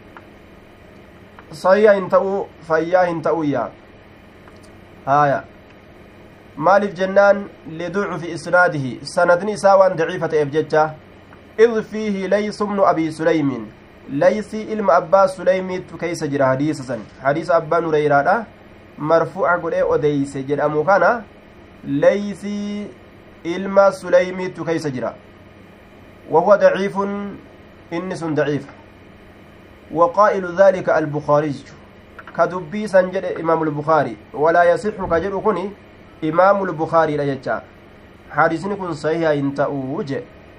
Speaker 1: صحيح انتو فياه انتو يا آية مالف جنان لضعف إسناده سندني ساوان ضعيفة إبججة إذ فيه ليس ابن أبي سليم ليس إلم أبا سليم كيس جرى حديثا حديث أبا نريرا مرفوع قد أديس جرى أموكانا ليس إلم سليم كيس جرى وهو ضعيف إنس ضعيف وقائل ذلك البخاري كدبي سنجد إمام البخاري ولا يصح كجر كني إمام البخاري لا يجا حديث كن صحيح ينتأوج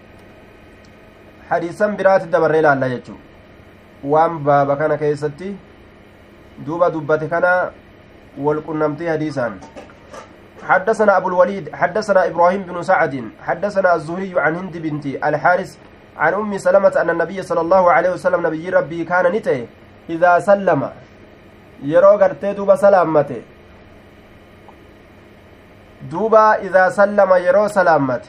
Speaker 1: حديثاً برات دبر لا يجو وام بابا كان كيستي دوبا دوبته كان والقنمتي حديثاً حدثنا أبو الوليد حدثنا إبراهيم بن سعد حدثنا الزهري عن هند بنت الحارث عن أم سلمة أن النبي صلى الله عليه وسلم نبي ربي كان نته إذا سلم يرو غرتي دوبا سلامته دوبا إذا سلم يرو سلامته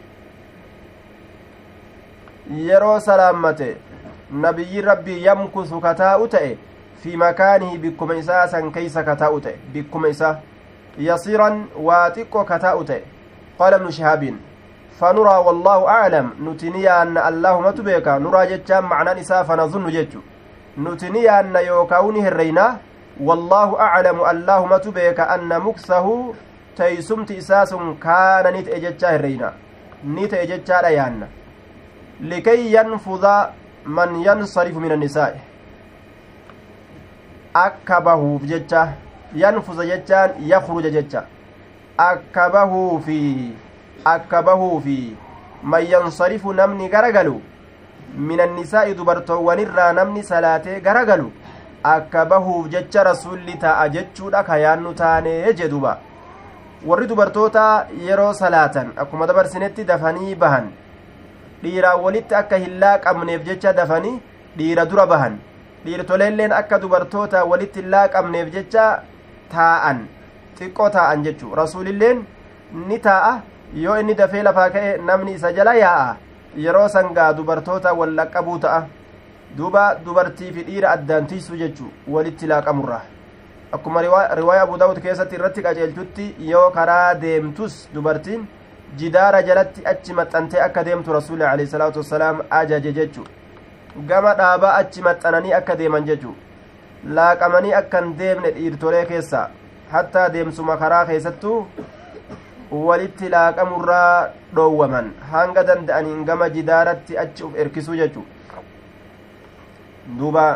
Speaker 1: yeroo salaammate nabiyyi rabbii yamkusu kataa'u ta'e fi makaanihi bikkuma isaa san keeysa kataa'u ta'e bikkuma isaa yasiran waa xiqqoo kataa'u ta'e qaala ibnu shihaabin fanuraa wallaahu aclam nuti ni yaanna allaahumatu beeka nuraa jechaan macnaan isaa fanazunnu jechu nuti ni yaanna yookaa'u ni herreynaa wallaahu aclamu allaahumatu beeka anna muksahu teeysumti isaa sun kaana ni ta'e jechaa herreynaa ni ta'e jechaadha yaanna لكي ينفذ من ينصرف من النساء أكبه ججة ينفذ ججان يخرج ججة أكبه في أكبه في من ينصرف نمني غرغلو من النساء دبرتو ونرى نمني سلاته غرغلو akka bahuuf jecha rasuulli taa'a jechuudha ka yaannu taanee jedhuba warri dubartoota yeroo salaatan akkuma dabarsinetti dafanii bahan dhiiraa walitti akka hin laaqamneef jecha dafanii dhiira dura bahan dhiirtoleelleen akka dubartoota walitti hin laaqamneef jecha taa'an xiqqoo taa'an jechuu rasuulilleen ni taa'a yoo inni dafee lafaa ka'e namni isa jala yaa'a yeroo sangaa dubartoota wal laqqabuu ta'a duuba dubartii fi dhiira addaan tiisuu jechuu walitti laaqamurra akkuma riwaaya abu daawud keessatti irratti qajeelchutti yoo karaa deemtus dubartiin jidaara jalatti achi maxxantee akka deemtu rasuuli alayhi salaatu wassalaam ajaje jechuu gama dhaabaa achi maxxananii akka deeman jechuu laaqamanii akka hin deemne dhiirtolee keessa hattaa deemsuma karaa keessattuu walitti laaqamurraa dhoowwaman hanga danda'aniin gama jidaaratti achi uf erkisuu jechuu دوبا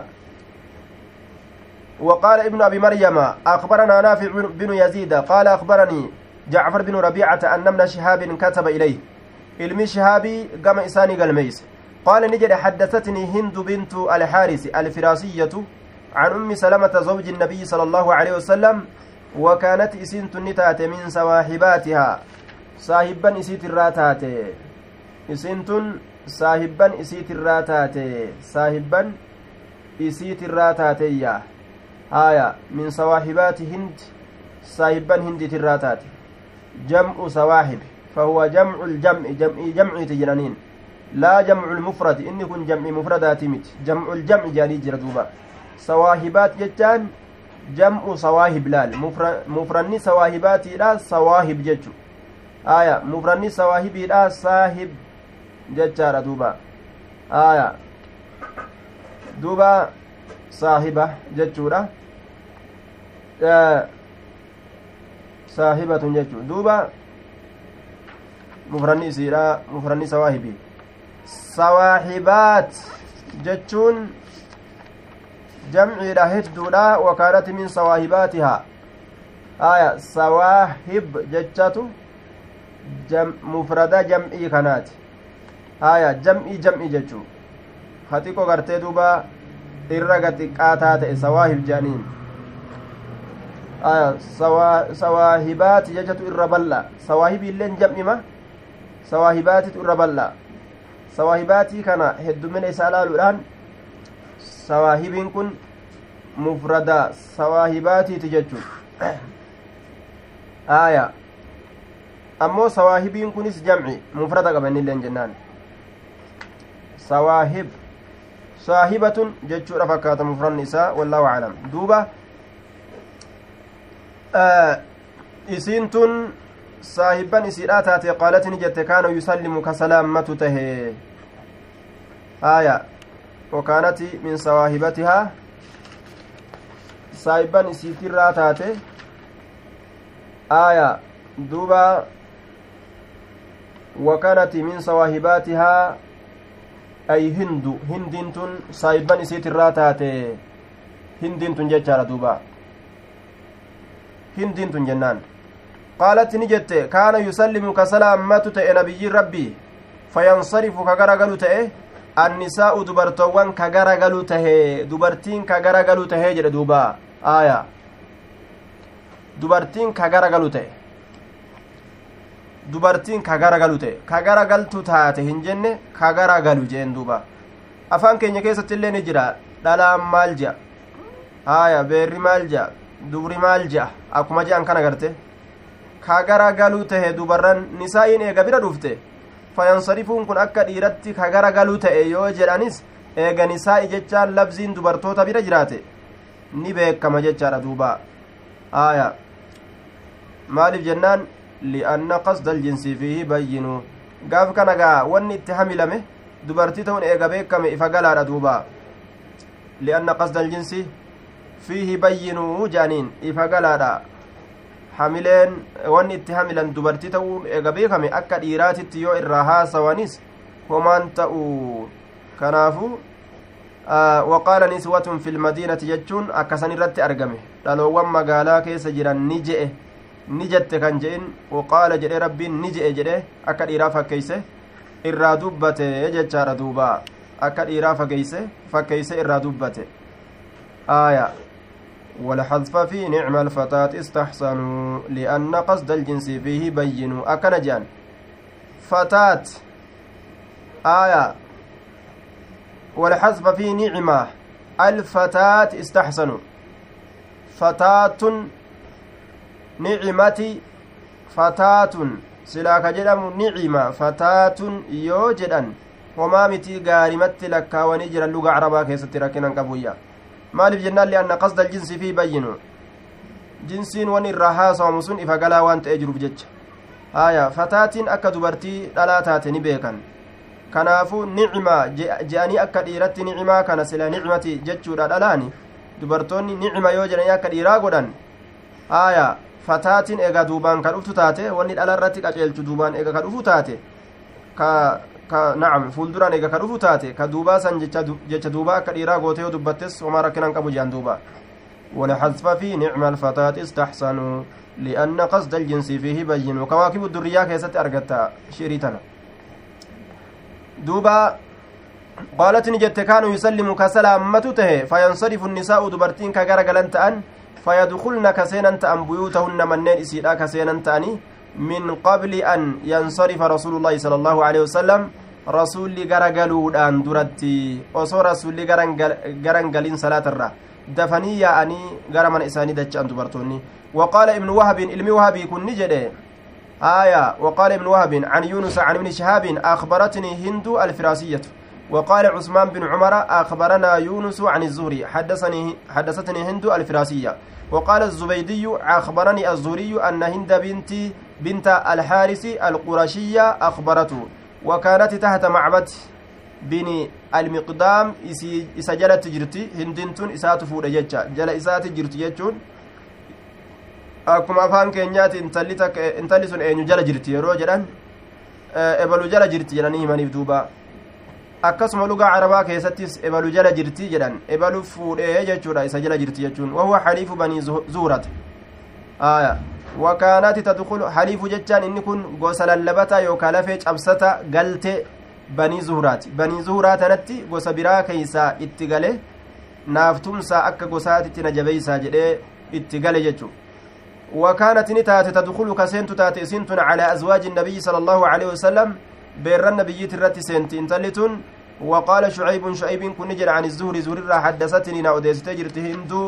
Speaker 1: وقال ابن أبي مريم أخبرنا نافع بن يزيد قال أخبرني جعفر بن ربيعة أن ابن شهاب كتب إليه علم شهابي قام إساني قلميس قال نجد حدثتني هند بنت الحارث الفراسية عن أم سلمة زوج النبي صلى الله عليه وسلم وكانت إسنت النتات من سواحباتها صاحبا إسيت الراتات إسنت صاحبا إسيت الراتات صاحبا إسيت الراتاتية آية من صواحبات هند صاحبا هند الراتات جمع صواحب فهو جمع الجمع جمع جمع تجنانين لا جمع المفرد إن يكون جمع مفردات مت جمع الجمع جاني جردوبا صواحبات جتان جمع صواحب لال مفرني صواحبات لا صواحب جتشو آية مفرني صواحب لا صاحب جتشار دوبا آية دوبا صاحبة جتشورا آه صاحبة جتشو دوبا مفرني سيرا مفرني صواحبي صواحبات جتشون جمعي هدولا وكانت من صواحباتها آية صواحب جتشاتو جم مفردة جمعي كانت آية جمعي جمعي جتشو خطيكو غرتي دوبا irragati qaataa ta'e sawaahib jaaniin aya sawaahibaati jechatu irra balla sawaahibii illeen jam'ima sawaahibaatitu irra balla sawaahibaatii kana heddumina isaa laaluudhaan sawaahibiin kun mufrada sawaahibaatiiti jechuun aya ammoo sawaahibiin kunis jam'i mufrada qaban illeen jennaan sawaahib صاحبة جتشورا فكات مفرن نساء والله أعلم دوبا آه إسينتون صاحبا إسيراتها قالت نجت كانوا يسلم كسلامة تهي آية وكانت من صواهبتها صاحبا إسيتراتها آية دوبا وكانت من صواهباتها أي هندو هندنتون صاحبان إسيت الراتات هندنتون جتشارة دوبا هندنتون جنان قالت نجت كان يسلم كسلامة تأي نبي ربي فينصرف كغرغلو تأي النساء دبرتوان كغرغلو تأي دبرتين كغرغلو تأي جل دوبا آية دبرتين كغرغلو تأي dubartiin ka garagalu ta'e ka garagaltu taate hin jenne ka garagalu jeen duuba afaan keenya keessatti illee ni jira dhalaan maal jea haaya beerri maal jea dubri maal jea akkuma je'an kana garte ka garagalu tahe dubarran nisaa'iin eega bira dhufte fayansarifuun kun akka dhiiratti ka garagalu ta'e yoo jedhanis eega nisaa'i jechaan labziin dubartoota bira jiraate ni beekama jechaadha duuba haaya maaliif jennaan لأن قصد الجنس فيه بينو قاف كان قا وان اتهام لمه دبرتي تون ايغا بيكم افقلا دوبا لأن قصد الجنس فيه بينو جانين افقلا حاملين وان اتهام لن دبرتي تون ايغا بيكم اكا ديرات تيو الرها سوانيس ومان تأو كنافو آه وقال نسوة في المدينة يجون أكسن رت أرقمه لالو وما قالا كيس جران نجئه نجت كان جئن وقال جئ ربي نجئ جئ أكد إرافة كيسه إرى دبته يجتشار دوبا أكد إرافة كيسه فكيسه إرى دبته آية والحذف في نعم الفتاة استحسنوا لأن قصد الجنس فيه بينوا أكن جان فتاة آية والحذف في نعمة الفتاة استحسنوا فتاة نعمتي فتاة سلاك جدم نعمة فتاة يوجدن وما متي غارمت لك ونجر اللغة عربا كيست ركنا قبويا مالف جنان لأن قصد الجنس فيه بينو جنسين وني الرهاس ومسون إفقلا وانت أجرب جج آية فتاة أكا دبرتي دلاتات نبيكا كنافو نعمة جاني أكا ديرت نعمة كان سلا نعمتي ججو دلاني dubartoonni ni'ima yoo jedhanii akka dhiiraa godhan aayaa fataatiin eega duubaan kan dhuftu taate wanni dhala irratti qaceelchu duubaan eega ka dhufu taate ka ka na'am fuulduraan eega ka dhufu taate ka duubaa san jecha jecha duubaa akka dhiiraa gootee yoo dubbattes homaa rakkinaan qabu jaan duuba والحذف في نعم الفتاة استحسنوا لأن قصد الجنس فيه بين وكواكب الدرية كيست أرقتها شريتنا دوبا قالت نجت كانوا يسلم كسلامته فينصرف النساء دبرتين كغرغلن تان فيدخلن كسينا تان بيوتهن منين اسيدا كسينا تاني من قبل أن ينصرف رسول الله صلى الله عليه وسلم رسول غرغلودان درتي وصو رسول غرغلين صلاة الرا دفني يعني غرمن اساني دچان دبرتوني وقال ابن وهب علمي وهب يكون نجده آية وقال ابن وهب عن يونس عن ابن شهاب أخبرتني هند الفراسية وقال عثمان بن عمر أخبرنا يونس عن الزهري حدثني حدثتني هند الفراسية وقال الزبيدي أخبرني الزهري أن هند بنت بنت الحارث القرشية أخبرته وكانت تحت معبد بن المقدام إسجلت جرتي هندنتون إسات فود جتة جل إسات جرتي جتون أكما فان كينيات انتلتك انتلسون أين جل جرتي روجران إبلو جل جرتي جلني من يدوبا akkasuma lugaa arabaa keessattis ebalu jala jirtii jedhan ebalu fuudhee jechuudha isa jala jirti jechuun wahuwa haliifu banii zuurata aya wakaanaati tadkulu haliifu jechaan inni kun gosa lallabataa yookaa lafee cabsata galte banii zuhuraati banii zuhuraa tanatti gosa biraa keeysaa itti gale naaftumsaa akka gosaatitti na jabeeysaa jedhee itti gale jechuu wakaanati ni taate tadkulu kaseentu taate isintun calaa azwaaji النبي صلى الله عليه وسلم بير النبي ترتي سنتي انتلتون وقال شعيب شعيب كن نجر عن الزهري زهري حدثتني ناوديس تجرت هندو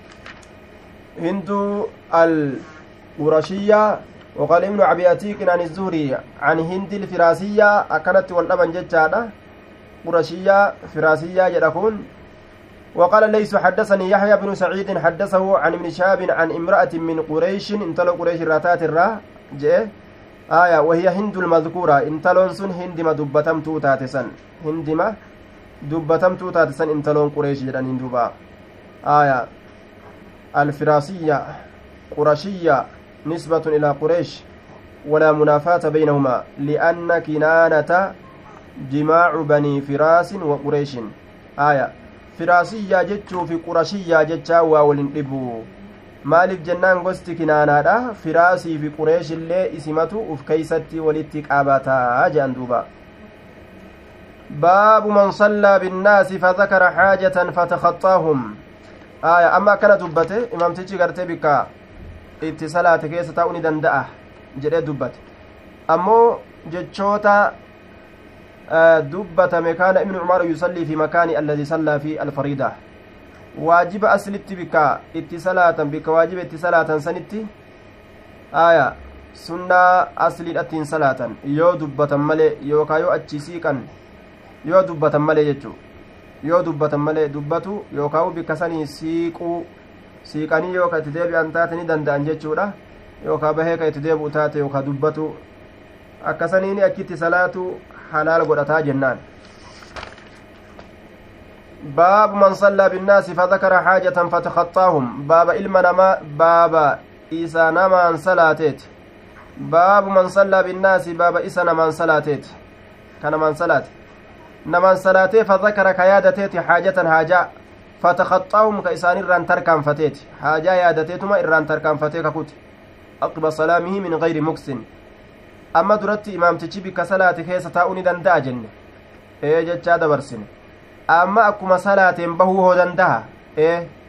Speaker 1: هندو القرشية وقال ابن أبي عتيق عن الزهري عن هند الفراسية أكلت والأبن ججادة قرشية فراسية جدكون وقال ليس حدثني يحيى بن سعيد حدثه عن ابن شهاب عن امرأة من قريش انتلو قريش راتات الرا جاء آية وهي هند المذكورة انتلون سن هندما دبتم توتاتسن هندما دبتم توتاتسن انتلون قريش جدن هندوبا آية الفراسية قرشية نسبة إلى قريش ولا منافاة بينهما لأن كنانة جماع بني فراس وقريش آية فراسية جتشو في قرشية جتشا واولن maaliif jennaan gosti kinaanaadha firaasii fi qureesh illee isimatu uf keeysatti walitti qaabataa jedhan duuba baabu man sallaa binnaasi fadakara xaajatan fatakhaxaahum aya amma akkana dubbate imaamtichi gartee bikka itti salaate keessa taa'uu ni danda'a jedhee dubbate ammoo jechoota dubbatame kaana ibnu cumar yusallii fi makaani alladii sallaa fi alfariida waajiba aslitti bika itti salaatan bika waajiba itti salaatan sanitti aya sunnaa asliidhattiin salaatan yoo dubbatan malee yookaa yoo achi siiqan yoo dubbatan malee jechuu yoo dubbatan malee dubbatu yookaa bika sanii siiquu siiqanii yookaa itti deebi'an taate ni danda'an jechuudha yookaa bahee ka itti deebi'u taate yookaa dubbatu akkasaniini achitti salaatu halaal godhataa jennaan باب من صلى بالناس فذكر حاجة فتخطاهم باب علم نما باب إيسا نمان صلاتيت باب من صلى بالناس باب إيسا نمان صلاتيت كان من صلات نمان صلاتي فذكر كيادتيت حاجة حاجة فتخطاهم كإسان الران تركان فتيت حاجة يادتيتما الران تركان فتيك كت أقب صلامه من غير مكسن أما درت إمام تجيبي كصلاتي كيسا تاوني دندا جن إيه جتشا دبرسن amma akkuma salaateen bahuu hoo dandaha ee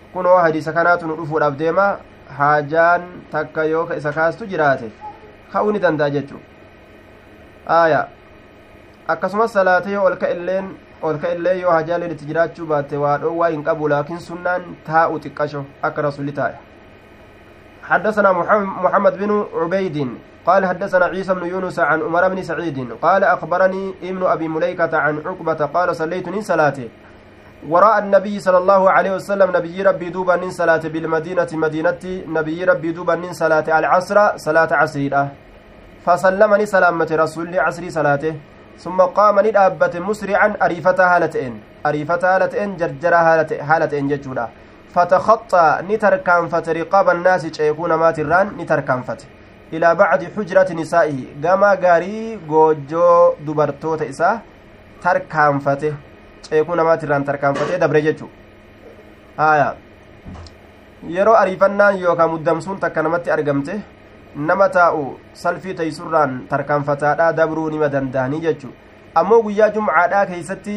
Speaker 1: kunoo hadiisa kanaatu nu dhufuudhaaf deema haajaan takka yoo ka isa kaastu jiraate ka'uu ni danda'a jechuu aaya akkasumas salaatee yoo olka illeen olka illee yoo haajaaleen itti jiraachuu baatte waa dhoowwaa hin qabu laakiin sunnaan taa'u xiqqasho akka rasuli taa'e حدثنا محمد بن عبيد قال حدثنا عيسى بن يونس عن عمر بن سعيد قال أخبرني ابن أبي مليكة عن عقبة قال صليت من صلاته وراء النبي صلى الله عليه وسلم نبي ربي دوبا من صلاة بالمدينة مدينة نبي ربي دوبا من صلاة العصر صلاة عصيرة فسلمني سلامة رسول عصري صلاته ثم قام ندابة مسرعا أريفتها هالتين أريفتها هالتين جرجرها هالتين ججولا فتخطى نتركنفت رقاب الناس يكون ماتران نتركنفت إلى بعد حجرة نسائه قما غاري غوجو دبرتوت إسا تركنفته يكون ماتران تركنفته دبرجتو آية yeroo ariifannaan yookaan muddamsuun takka namatti argamte nama taa'u salfii taysurraan tarkaanfataadhaa dabruu nima danda'anii jechuu ammoo guyyaa jumcaadhaa keessatti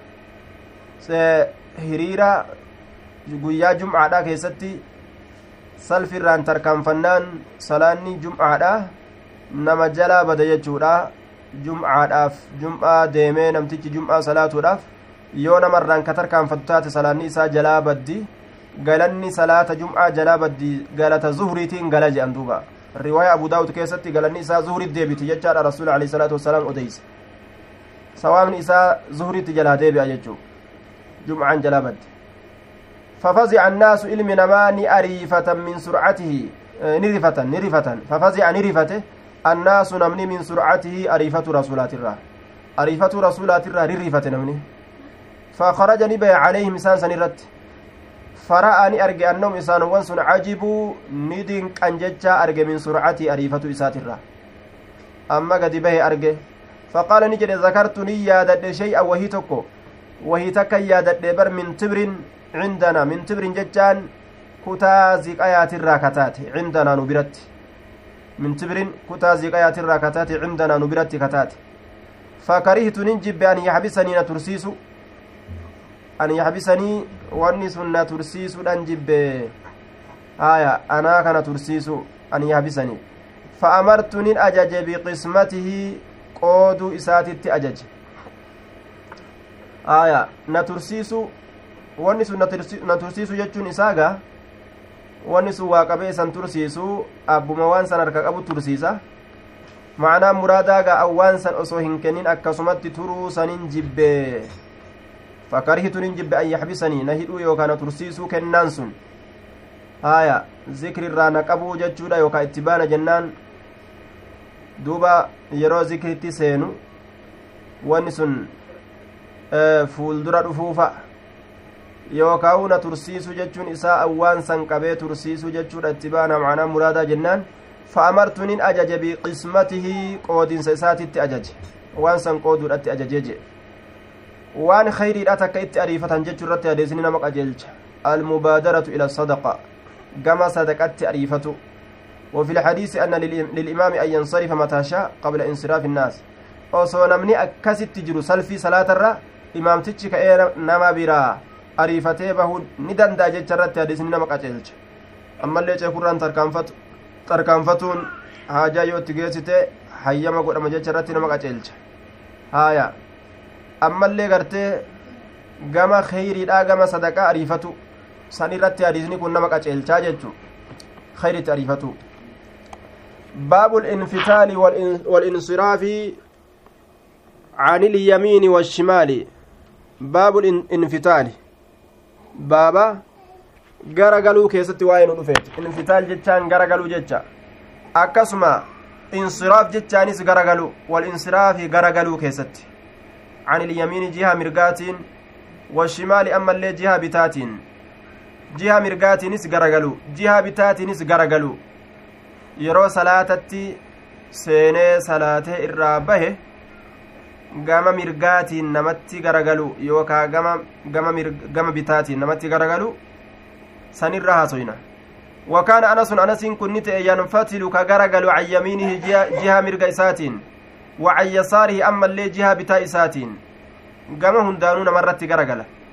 Speaker 1: hiriira guyyaa jumcaadhaa keessatti salfirraan tarkaanfannaan salaanni jumcaadhaa nama jalaa bada jechuudha jumcaadhaaf jum'aa deemee namtichi jum'aa salaatuudhaaf yoo namarraan ka tarkaanfatu taate salaanni isaa jalaa baddi galanni salaata jum'aa jalaa baddi galata zuhriitiin gala jedhan duuba riwaaya abu daawud keessatti galanni isaa zuhriit deebiti jechaadha rasuul alayhi salaatu wassalaam odeyse sawaabni isaa zuhriitti jalaa deebi'a jechuu jum'aan jalaa baddi ففزع الناس علم نما نأريفة من سرعته نرفة نرفة ففزع نرفته الناس نمني من سرعته أريفة رسولات الله أريفة رسولات الله ررفة نمني فخرج نبي عليهم إنسان سنرت فرأني أرجع أنهم إنسان وانسون عجبوا ندين أنججا أرجع من سرعته أريفة إسات الله أما قد به أرجع فقال نجد ذكرت نيادة شيء وهي تكو وهي تكيادة بر من تبر عندنا من تبر ججان كتا زقايات الراكتات عندنا نبرت من تبر كتا زقايات الراكتات عندنا نبرت كتات فكرهت ننجب أن يحبسني نترسيس أن يحبسني وأني سنة ترسيس ننجب آية أنا كان ترسيس أن يحبسني فأمرت نن أجج بقسمته قود إساتت أجج آية نترسيس wanni sun na tursiisu jechuun isaaga wanni sun waa qabee san tursiisu abbuma waan san harka qabu tursiisa ma'anaa muraadaaga awwaan san osoo hin kennin akkasumatti turuu sanin jibbe fakarhitu nin jibbe an yaxbisanii na hidhuu yookaan na tursiisuu kennaan sun haaya zikrirraa na qabuu jechuudha yookaan itti baana jennaan duuba yeroo zikritti seenu wanni sun fuuldura dhufuufa yookaan na tursiisu jechuun isaa awwaan san qabee tursiisu jechuudha itti baana ma'anaa muraadaa jennaan fa'amartu nin ajaje biqismatihi qoodinsa isaatitti ajaje waan san qooduudhatti ajajee je waan khayriidha takka itti ariifatan jechuu irratti adeesni nama qajeelcha almubaadaratu ila sadaqa gama sadaqatti ariifatu وفي الحديث أن للإمام أن ينصرف متى شاء قبل انصراف الناس osoo namni akkasitti jiru salfii salaatarra imaamtichi ka'ee nama biraa ariifatee bahuun ni danda'a jecha irratti hadiisni nama qajeelcha ammallee ceekurraan tarkaanfatu tarkaanfatuun haajaa yoo itti geessite hayyama godhama jecha irratti nama qajeelcha haaya ammallee gartee gama kheyriidhaa gama sadaqaa ariifatu san irratti hadiisni kun nama qajeelchaa jechuu kheyritti ariifatu باب الانفتال والانصراف عن اليمين والشمال باب الانفتال بابا غرغلو كيست واين دفيت انفتال جتان غرغلو جتا اكسما انصراف جتانيس غرغلو والانصراف غرغلو كيست عن اليمين جهه مرغاتين والشمال اما اللي جهه بتاتين جهه مرغاتينس غرغلو جهه بتاتينس غرغلو yeroo salaatatti seenee salaatee irraa bahe gama mirgaatiin namatti garagalu yookaa gama gama gama bitaatiin namatti garagalu sanirra haasoyna wakaana anasun anasin kunni ta'e yanfatilu ka garagalu an yamiinihi jiha mirga isaatiin wa an yasaarihi ammallee jiha bitaa isaatiin gama hundaanuu namarratti garagala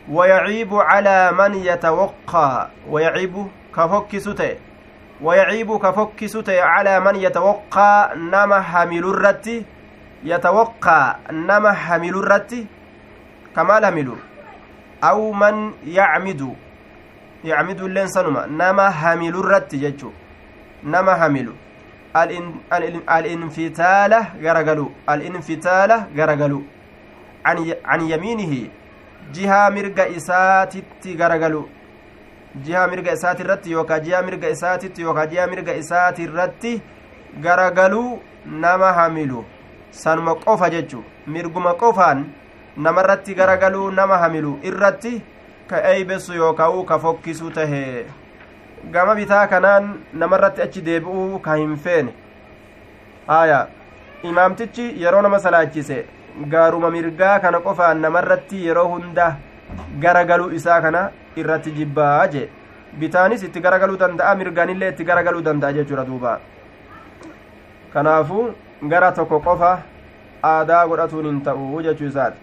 Speaker 1: ويعيب على من يتوقى ويعيب كفكسته ويعيب كفكسته على من يتوقى نما حمل الرتي يتوقى نما حمل الرتي كما حمل أو من يعمد يعمد اللنسنما نما حمل الرتي ججو نما حمل الان الانفتالة غرغلو الانفتالة غرغلو عن عن يمينه جهة مرقى إساتي غرغلو جهة مرقى إساتي الرتي يوكا جهة مرقى إساتي يوكا جهة مرقى إساتي الرتي غرغلو نما حملو سنما قوفا ججو مرقما قوفان نما الرتي غرغلو نما حملو الرتي كأيبس يوكاو كفوكسو تهي gama bitaa kanaan namarratti achi deebi'uu ka hin feene aya imaamtichi yeroo nama salaachise gaaruma mirgaa kana qofaan namarratti yeroo hunda garagaluu isaa kana irratti jibbaa je bitaanis itti garagaluu danda'a mirgaanillee itti garagaluu danda'a jechuudha duuba kanaafuu gara tokko qofa aadaa godhatuun hin ta'u jechuu isaati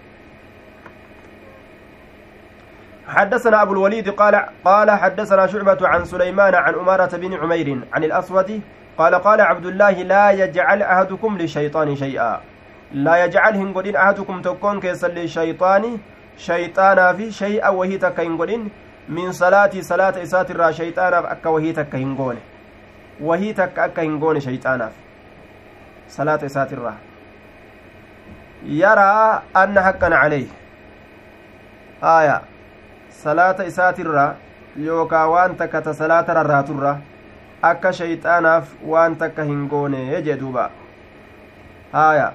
Speaker 1: حدثنا أبو الوليد قال قال حدثنا شعبة عن سليمان عن أمارة بن عمير عن الأسود قال قال عبد الله لا يجعل أحدكم للشيطان شيئا لا يجعل هنقولين أحدكم تكون كيس للشيطان شيطانا في شيئا وهي تكينقولين من صلاة صلاة إسات الرا شيطانا أكا وهي تكينقون وهي تك أكا هنقون شيطانا صلاة إسات الرا يرى أن حقا عليه آية salaata isaatirra yookaa waan takka ta salaata rarraaturra akka shayxaanaaf waan takka hin goone jee duuba haaya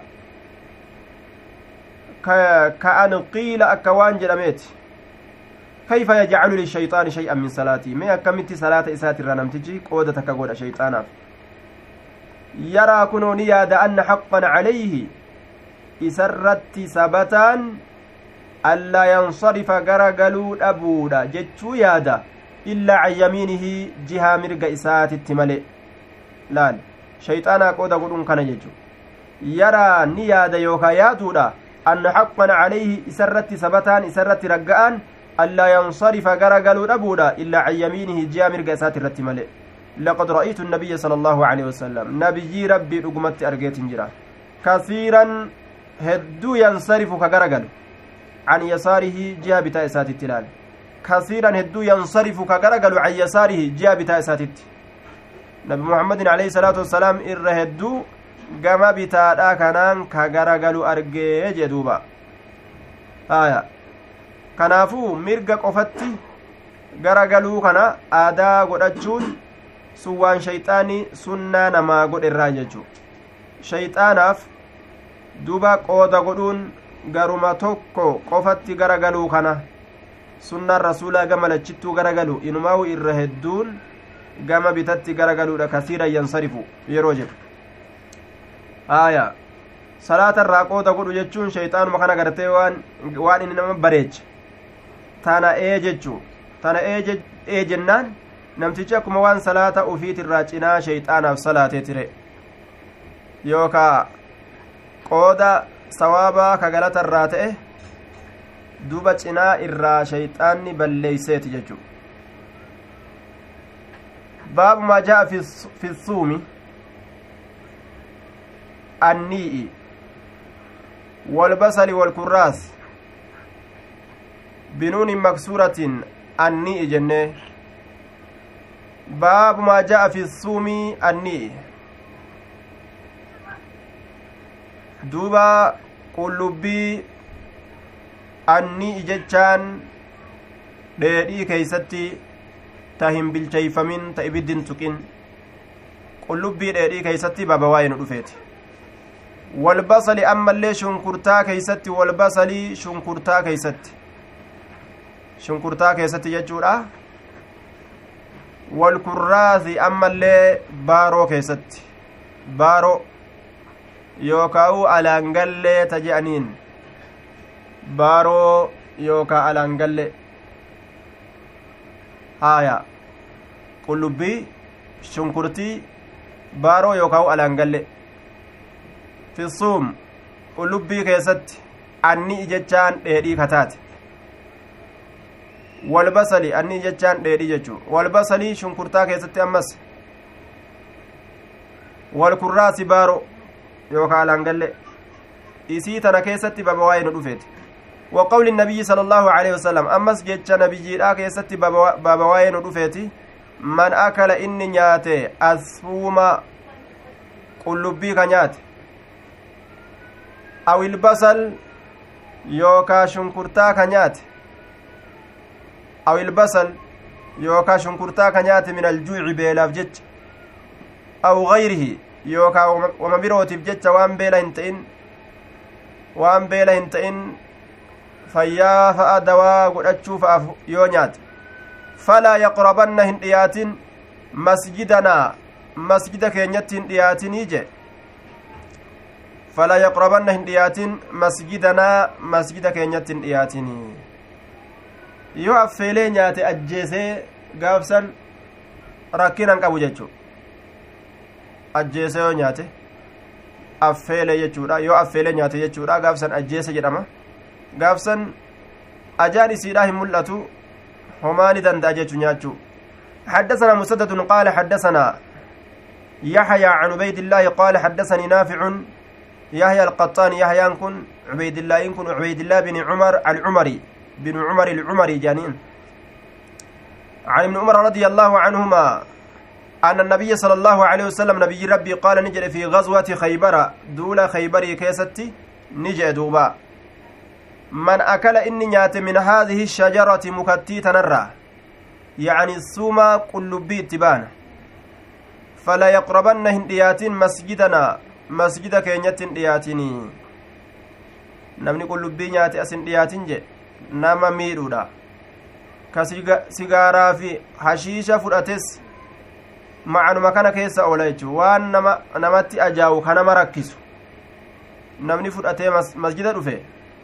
Speaker 1: ka'an qiila akka waan jedhameeti kayfa yajcalu lishayxaani shay'an min salaatii mee akkamitti salaata isaatirra namtichi qooda takka godha shayxaanaaf yaraa kunoo ni yaada anna haqqan calayhi isarratti sabataan ألا ينصرف غرغلو أبودا جتشو يادا إلا عن يمينه جهة مرق إسات التمالي لال شيطانا قودا قدون كان جتشو يرى نيادا يوكا ياتودا أن حقا عليه إسرت سبتان إسرت رقان ألا ينصرف غرغلو أبودا إلا عن يمينه جهة مرق إسات التمالي لقد رأيت النبي صلى الله عليه وسلم نبي ربي رقمت أرقيت جرا كثيرا هدو ينصرف كغرغلو عن يساره جهة بتاء سات التلال كثيرا هدو ينصرف كغرغل عن يساره جهة بتاء سات نبي محمد عليه الصلاة والسلام إر هدو قام بتاء كانان كغرغل أرجي جدوبا آية كنافو مرقا قفتي غرغلو كنا آدا قدتشون سوان شيطاني سنة نما قد الراججو شيطاناف دوبا قودا قدون garuma tokko qofatti garagaluu kana sunnaan rasuulaa gama lachittuu garagalu inumaa'u irra hedduun gama bitatti garagaluudha kasiiran yansarifu yeroo jedhu haaya salaata irraa qooda godhu jechuun shayxaanuma kana gartee waan waan inni nama bareeche tana ee jechuu tana ee jennaan namtichi akkuma waan salaata ufiitirraa cinaa shayxaanaaf salaatee tire yookaa qooda sawaabaa kagalata irraa ta'e duba cinaa irraa shayxaanni balleeyseeti jechuu baabu maa jaa'a fi suumi annii'i walbasali walkurraas binuunin maksuuratin annii'i jennee baabu maa jaa'a fi suumi annii'i duuba qullubbii annii jechaan dheedhii keeysatti ta hin bilcheeyfamin ta ibiddin tuqin qullubbii dheedhii keeysatti baaba waa'ee nu dhufeeti walbasali ammallee shunkurtaa keeysatti walbasalii shunkurtaa keeysatti shunkurtaa keessatti jechuudha walkurraasi ammallee baaroo keessatti baaroo yookaa'u alaangallee ta je'aniin baaroo yookaa alaangallee haaya qullubbii shunkurtii baaroo yookaa'u alaangallee fissuum qullubbii keessatti anni jechaan dheedhii kataate walbasali anni jechaan dheedhi jechuu walbasalii shunkurtaa keessatti ammas walkurraasi baaro yookaan langalle isii tana keessatti baba waa'ee nu dhufeeti وقول النبي صلى الله عليه وسلم أمس جيتش نبي لا كيستي بابا واين ودفيتي من أكل إني نياتي أسفوم قلبي كنيات أو البصل يوكا شنكرتا كنيات أو البصل يوكا شنكرتا كنيات من الجوع بيلاف جيتش أو غيره يوكا ومبيروتي بجيتش وان بيلا انتئن وان بيلا انتئن fayyaa fa'a dawaa godhachuu fa'aaf yoo nyaate falaa yaqrabanna hin dhiyaatin masjidanaa masjida keenyatti hin dhiyaatinii je falaa yaqrabanna hin dhiyaatin masjidanaa masjida keenyatti hin dhiyaatinii yoo affeelee nyaate ajjeesee gaafsan rakkinan qabu jechuu ajjeesee yoo nyaate affeelee jechuudha yoo affeelee nyaate jechuudha gaafsan ajjeese jedhama gaafsan ajaan isiidhaa hin mul'atu homaani danda'a jechu nyaachuu حدثنا مسدد قال حدثنا يحيى عن عبيد الله قال حدثني نافع يحيى القطان يحيى كن عبيد الله كن عبيد الله بن عمر العمري بن عمر العمري جانين عن ابن عمر رضي الله عنهما أن النبي صلى الله عليه وسلم نبي ربي قال نجد في غزوة خيبر دول خيبر كيستي نجد دوبا من أكل إني نيات من هذه الشجرة مكتي تنرى يعني السوما قلبي اتبان فلا يقربن هنديات مسجدنا مسجد كينيت هندياتني نمني قلبي نيات أسن دياتين جي نما ميرودا كسيغارا في حشيشة فرأتس معنى مكان كيسا أوليتو وان نما نمتي أجاو كان مركزو نمني فرأتي مسجد رفي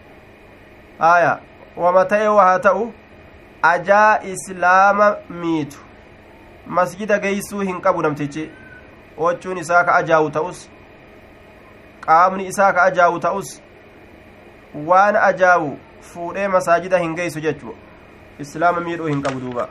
Speaker 1: آية ومتى وهاتأو ajaa islaama miitu masjida geeysuu hin qabu namtichi ochuun isaa ka ajaawu ta'us qaamni isaa ka ajaawu ta'us waan ajaawu fuudhee masaajida hin geeysu jechuu islaama miidhuu hin qabu duuba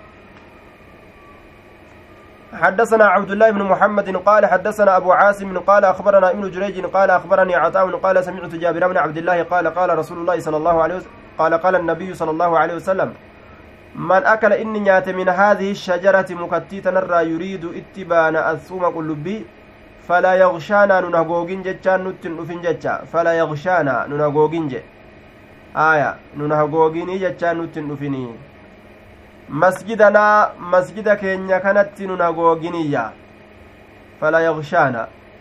Speaker 1: حدثنا عبد الله بن محمد قال حدثنا أبو عاصم قال أخبرنا ابن جريج قال أخبرني عطاء قال سمعت جابر بن عبد الله قال قال رسول الله صلى الله عليه وسلم قال قال النبي صلى الله عليه وسلم من أكل إني نيات من هذه الشجرة مكتيتا نرى يريد اتبان الثوم قلبي فلا يغشانا ننهقوغين جتشان نتن نفن جتشا فلا يغشانا ننهقوغين جي آية ننهقوغين جتشان نتن نفني مسجدنا مسجد كينيا كانت ننهقوغينيا فلا يغشانا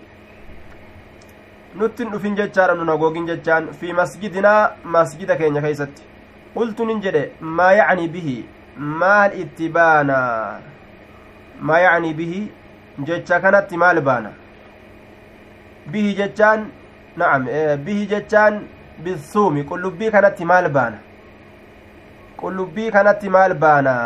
Speaker 1: نتن نفن جتشان ننهقوغين جتشان في مسجدنا مسجد كينيا كيست قلت ننجد ما يعني به ما الاتبانا ما يعني به جتشا كانت مال بانا به جتشان نعم به جتشان بالثوم كل بي كانت مال بانا كل بي كانت مال بانا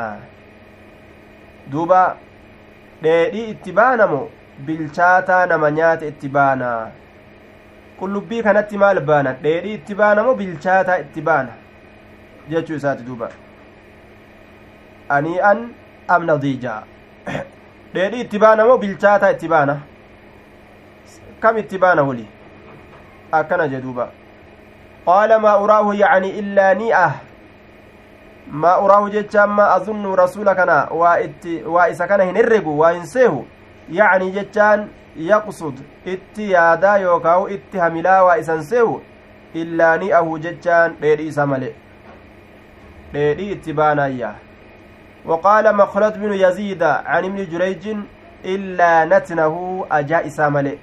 Speaker 1: دوبا دي اتبانا مو بالشاتا نمانيات اتبانا كل بي كانت مال بانا دي اتبانا مو بالشاتا اتبانا jechuu isaati duuba anii'an am nadiija dheedhii itti baana moo bilchaataa itti baana kam itti baana wali akkana jee duuba qaala maa uraahu yacni illaa ni'ah maa uraahu jechaan maa azunnu rasuula kana waa itti waa isa kana hin herregu waa hin seehu yacni jechaan yaqsud itti yaadaa yookaawu itti hamilaa waa isan seehu illaa ni'ahu jechaan dheedhii isa male ديدي اتبانايا وقال مخلد بن يزيد عن ابن جريج إلا نتنه أجاء ساملي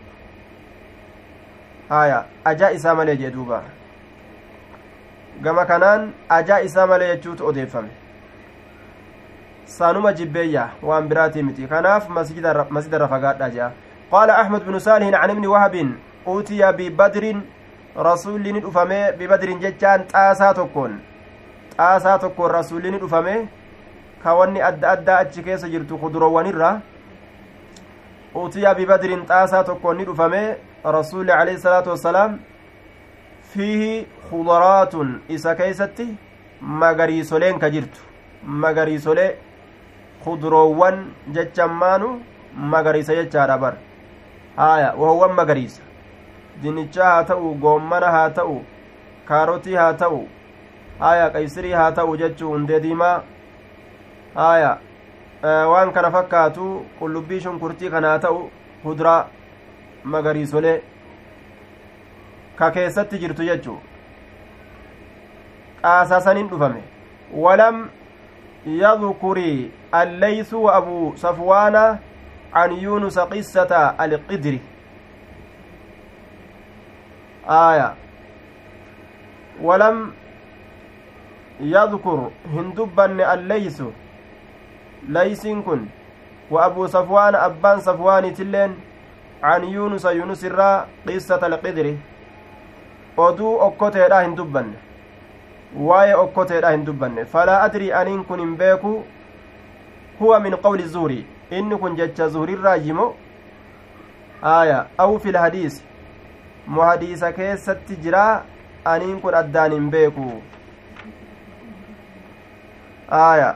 Speaker 1: آية أجاء ساملي جدوبا كما كانان أجاء ساملي يجوت أديفم سانوما جبية وان براتي متي كناف مسجد مسجد الرفقات أجاء قال أحمد بن صالح عن ابن وهب أوتي ببدر رسول ندفمه ببدر جتان تاساتكون xaasaa tokko rasuulli ni dhufame ka wanni adda addaa achi keessa jirtu kuduroowwanirra utiya bibadrin xaasaa tokko ni dhufame rasuulli alayhi salaatu wassalaam fiihi khudaraatun isa keeysatti magariisoleen ka jirtu magariisolee kudroowwan jechammaanu magariisa jechaadha bar haya wahowwan magariisa dinnichaa haa ta'u goommana haa ta'u kaarotii haa ta'u haya qaysirii haa ta'u jechuu hundee diimaa haya waan kana fakkaatu qullubbii shunkurtii kana haa ta'u kuduraa magariisolee ka keessatti jirtu jechuu qaasaasaniin dhufame walam yadhkuri alleysu wa abu safwaana an yunusa qissata alqidri aya walam yadhkur hin dubbanne alleysu leysin kun wa abu safwaana abbaan safwaanitilleen an yunusa yunus irraa qissata alqidri oduu okkoteedha hin dubbanne waa'ee okkoteedha hin dubbanne falaa adrii aniin kun hin beeku huwa min qawli zuhri inni kun jecha zuhrirraa yimo aya aw fil hadiis mu hadiisa keessatti jira aniin kun addaan hin beeku aya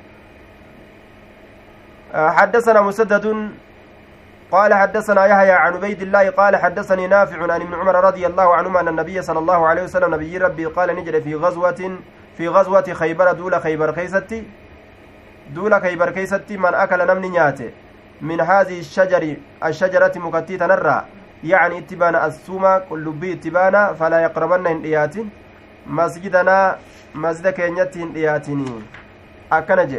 Speaker 1: حدثنا مسدد قال حدثنا يحيى عن عبيد الله قال حدثني نافع عن ابن عمر رضي الله عنهما أن النبي صلى الله عليه وسلم نبي ربي قال نجد في غزوة في غزوة خيبر دول خيبر كيستي دول خيبر كيستي من أكل نمني نياته من هذه الشجر الشجرة مكتيتا نرى يعني اتبانا السومة كل بي اتبانا فلا يقربن هنديات مسجدنا مسجد كينيت هندياتني أكنجي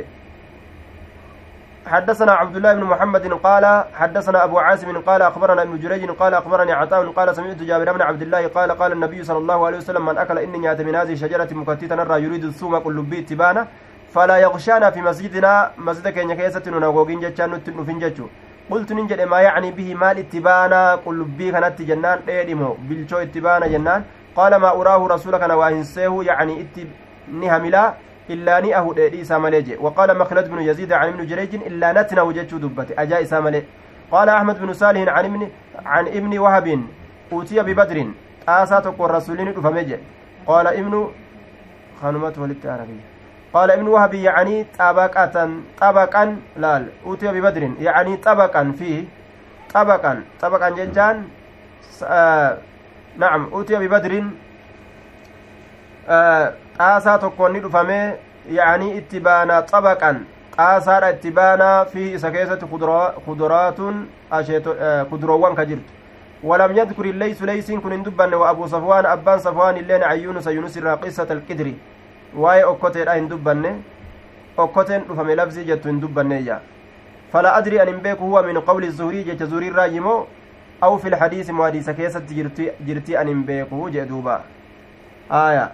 Speaker 1: حدثنا عبد الله بن محمد قال حدثنا أبو عاصم قال أخبرنا ابن جريج قال أخبرني عطاء قال سمعت جابر بن عبد الله قال قال النبي صلى الله عليه وسلم من أكل إني نيات من هذه الشجرة مكتيتا نرى يريد الثوم كل بيت تبانا فلا يغشانا في مسجدنا مسجد كينيا كيسة نغوغين جتشان نتنفين جتشو قلت ننجد ما يعني به مال اتبانا كل بي كانت جنان ايدمو بالشو اتبانا جنان قال ما أراه رسولك نواهنسيه يعني اتب نهملا إلا نئه إيسا مليجي وقال مخلد بن يزيد عن ابن جريج إلا نتنا وجدت دبته أجا إيسا ملي قال أحمد بن صالح عن ابن عن ابن وهب أوتي ببدر آساتك والرسولين فمجي قال ابن خانمات ولدت عربية قال ابن وهب يعني طبقة طبقا لال أوتي ببدر يعني طبقا فيه طبقا طبقا جنجان آه نعم أوتي ببدر xaasaa tokkoon ni dhufame yaanii itti baana xabaqan xaasaadha itti baana fi isa keessatti kuduraatun kuduroowwan ka jirtu walam yadkur illeysu leysiin kun hin dubbanne wa abuu safwaan abbaan safwaan illeen an yunusa yunus irraa qissata alqidri waa'ee okkoteedha hin dubbanne okkoteen dhufame labsii jettu hin dubbanneeyya fala adri an hin beeku huwa min qawli zuhrii jecha zuhrii irraa yimoo aw fi lhadiisi mu hadiisa keessatti jirtii an hin beeku jee duuba aya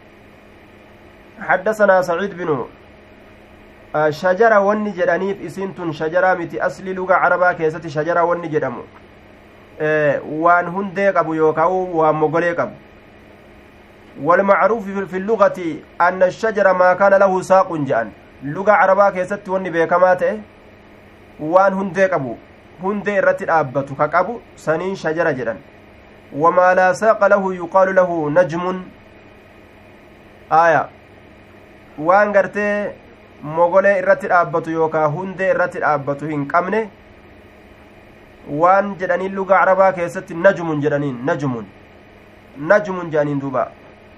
Speaker 1: حدثنا سعيد بن شجرة وني جدانيف اسنتن شجرة متي أصلي لغة عربة كيست شجرة وني جدامو وان هندق أبو يوكاو ومغلق أبو والمعروف في اللغة أن الشجرة ما كان له ساق جان لغة عربة كيست وني بيكماته وان هندق أبو هندق رتل أبتو كاكابو سنين شجرة جدان وما لا ساق له يقال له نجم آية waan gartee mogolee irratti dhaabbatu yookaa hundee irratti dhaabbatu hin qabne waan jedhaniin lugaa arabaa keessatti najmun jedhaniin najmun najmun jedhaniin duuba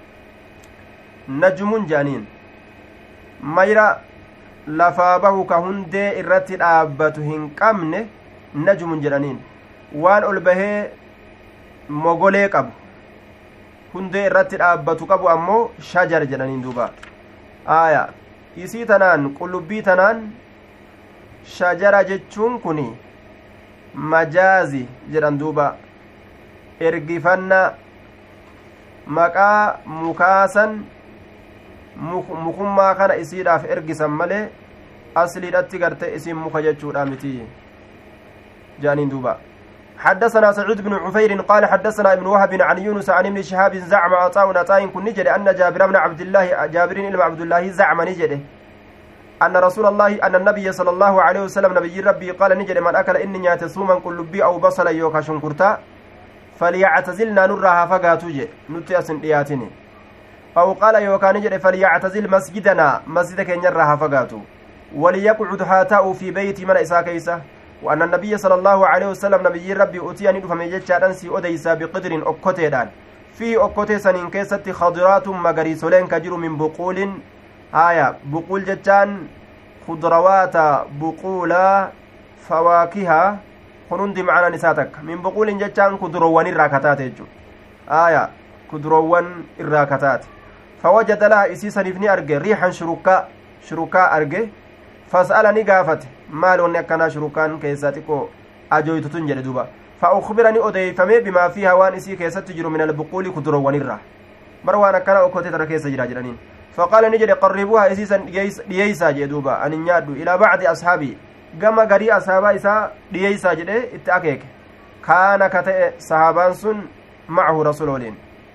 Speaker 1: najmun jedhaniin mayra lafaa bahu ka hundee irratti dhaabbatu hin qabne najmun jedhaniin waan ol bahee mogolee qabu hundee irratti dhaabbatu qabu ammoo shajar jedhaniin duuba aya isii tanaan qullubbii tanaan shajara jechuun kuni majaazi jedhan duuba ergifanna maqaa mukaasan mukummaa kana isiidhaaf ergisan malee asliidhatti garte isiin muka jechuudha miti jaaniin duuba حدثنا سعيد بن عفير قال حدثنا ابن وهب عن يونس عن ابن شهاب زعم عطاء عطاء كن نجد أن جابر بن عبد الله جابر بن عبد الله زعم نجده أن رسول الله أن النبي صلى الله عليه وسلم نبي ربي قال نجد من أكل إني ياتسوما كل بي أو بصل يوكا شنكرتا فليعتزلنا نرها فقاتوجي نتياس دياتني أو قال يوكان جد فليعتزل مسجدنا مسجد كينيا راها فقاتو وليقعد حاتاء في بيت من إساء كيسة وأن النبي صلى الله عليه وسلم نبي ربي أتياني فمجد شادان سي أديسا بقدر أكتدان في أكتي سنين كيسة خضرات مغريسولين كجر من بقول آية بقول جتان خضروات بقولا فواكها خنوندي معنا نساتك من بقول جتان خضروان الراكتات يجو آية خضروان الراكتات فوجد لها إسيسا نفني أرجي ريحا شركاء شركاء أرجي فسألني قافت مالون يكنا شركان كيساتكو أجويت تنجل دوبا فأخبرني أدي فمي بما فيها وان إسي كيسات تجر من البقول خضروان الرا مروانا كان أكوتي تركيس جراجرانين فقال نجري قربوها إسيسا دييسا جدوبا أن ينادوا إلى بعض أصحابي قام قري أصحابا إسا دييسا جده اتأكيك كان كتئ صحابان سن معه رسولين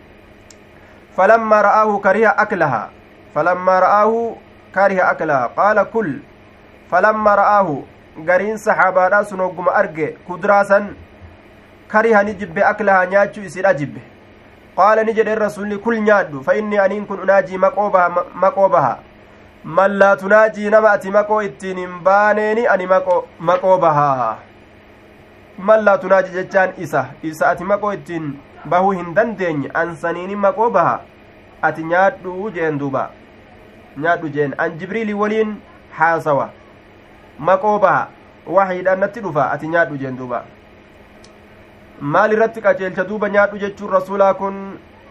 Speaker 1: فلما رآه كره أكلها فلما رآه كره أكلها قال كل فلما رآه قرين صحابا سنوكم أرقى كدراسا كره نجب أكلها نياتشو إسير أجب قال نجد الرسول كل نيادو فإني أنين كن أناجي مقوبها مقوبها من لا تناجي نمأتي مقو اتنين بانيني أني مقو مقوبها من لا تناجي ججان إسا إسا أتي مقو اتن bahu hin dandeenye ansaniini maqoo baha ati nyaadhu jeen duuba nyaadhu jeen an jibriilii waliin haasawa maqoo baha wahiidhaan natti dhufa ati nyaadhu jeen duuba maal irratti qajeelcha duuba nyaadhu jechuun rasuulaa kun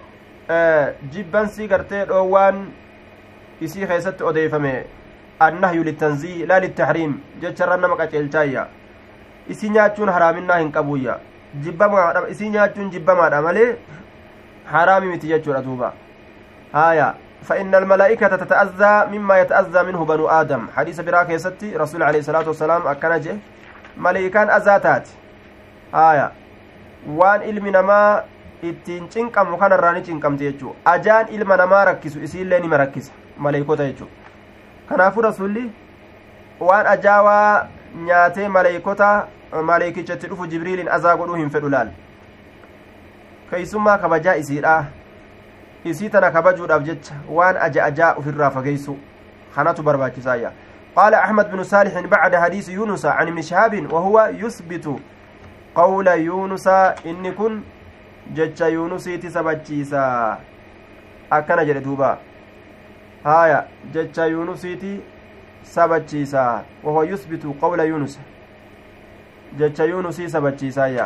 Speaker 1: jibbansii gartee dhoowwaan isii keessatti odeeyfame annahyu littanzii laa littahriim jecharra nama qajeelchaayya isii nyaachuun haraaminaa hin qabuyya jibbamaadha isii nyaachuun jibbamaadha malee haraami miti jechuudha duuba haaya فإن الملائكة تتأذى مما يتأذى منه بنو آدم حديث براك يستي رسول عليه الصلاة والسلام أكنجه ملائكان أزاتات آية وان إلمنا ما ittiin cinqamu kanarraa ni cinqamte jechuu ajaan ilma namaa rakkisu isiillee ni marakkisa maleeykota jechuu kanaafuu rasulli waan ajaawaa nyaatee maleeykota maleeykichatti dhufu jibriiliin azaa godhuu hin fedhu laal keeysummaa kabajaa isiidha isii tana kabajuudhaaf jecha waan aja ajaa ofirraa fageeysu kanatu barbaachisaayya قال أحمد بن صالح بعد حديث يونس عن ابن شهاب وهو يثبت قول يونس إن كن jecha yuunusiiti sabachiisa akkana jedhe duuba haya jecha yuunusiiti sabachiisa wahuwa yusbitu qawla yuunus jecha yuunusii sabachiisaya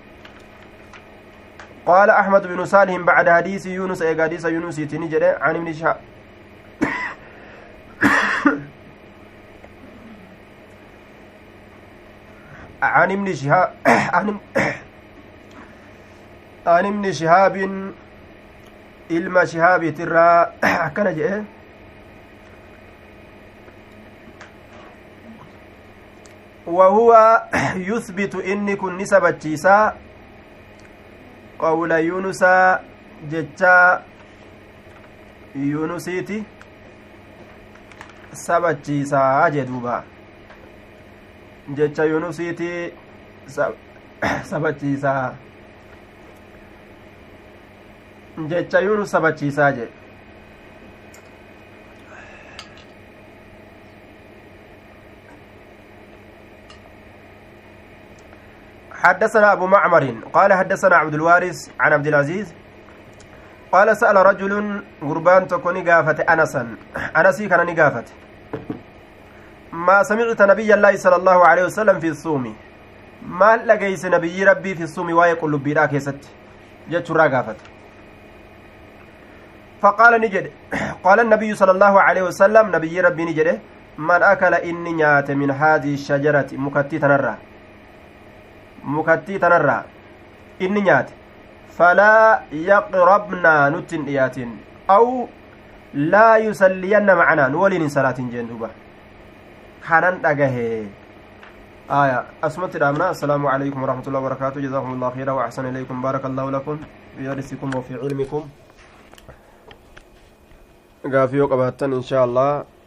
Speaker 1: قال أحمد بن صالح بعد حديث يونس إيه حديث يونس يتني عن ابن شهاب عن ابن شهاب عن عن ابن شهاب ilma shihaabiitirraa akkana jedhe وهو يثبت إني كن سبتشيسا قول يونس جتا يونسيتي سبتشيسا جدوبا جتا يونسيتي سبتشيسا jecha yuunus sabachiisaa jedhe حدثنا أبو معمر قال حدثنا عبد الوارث عن عبد العزيز قال سأل رجل غربان تكوني قافة أنسا أنسي كان نقافة ما سمعت نبي الله صلى الله عليه وسلم في الصوم ما لقيس نبي ربي في الصوم ويقول بيراك يست جت راقافة فقال نجد قال النبي صلى الله عليه وسلم نبي ربي نجد من أكل إني نيات من هذه الشجرة مكتي تنرى مكتي تنرى إني نيات فلا يقربنا نتن إيات أو لا يسلين معنا نولين صلاة جندوبة حنان أجهه آية أسمت الأمنا السلام عليكم ورحمة الله وبركاته جزاكم الله خيرا وأحسن إليكم بارك الله لكم في رزقكم وفي علمكم gaafii yoo qabaattan inshaa Allah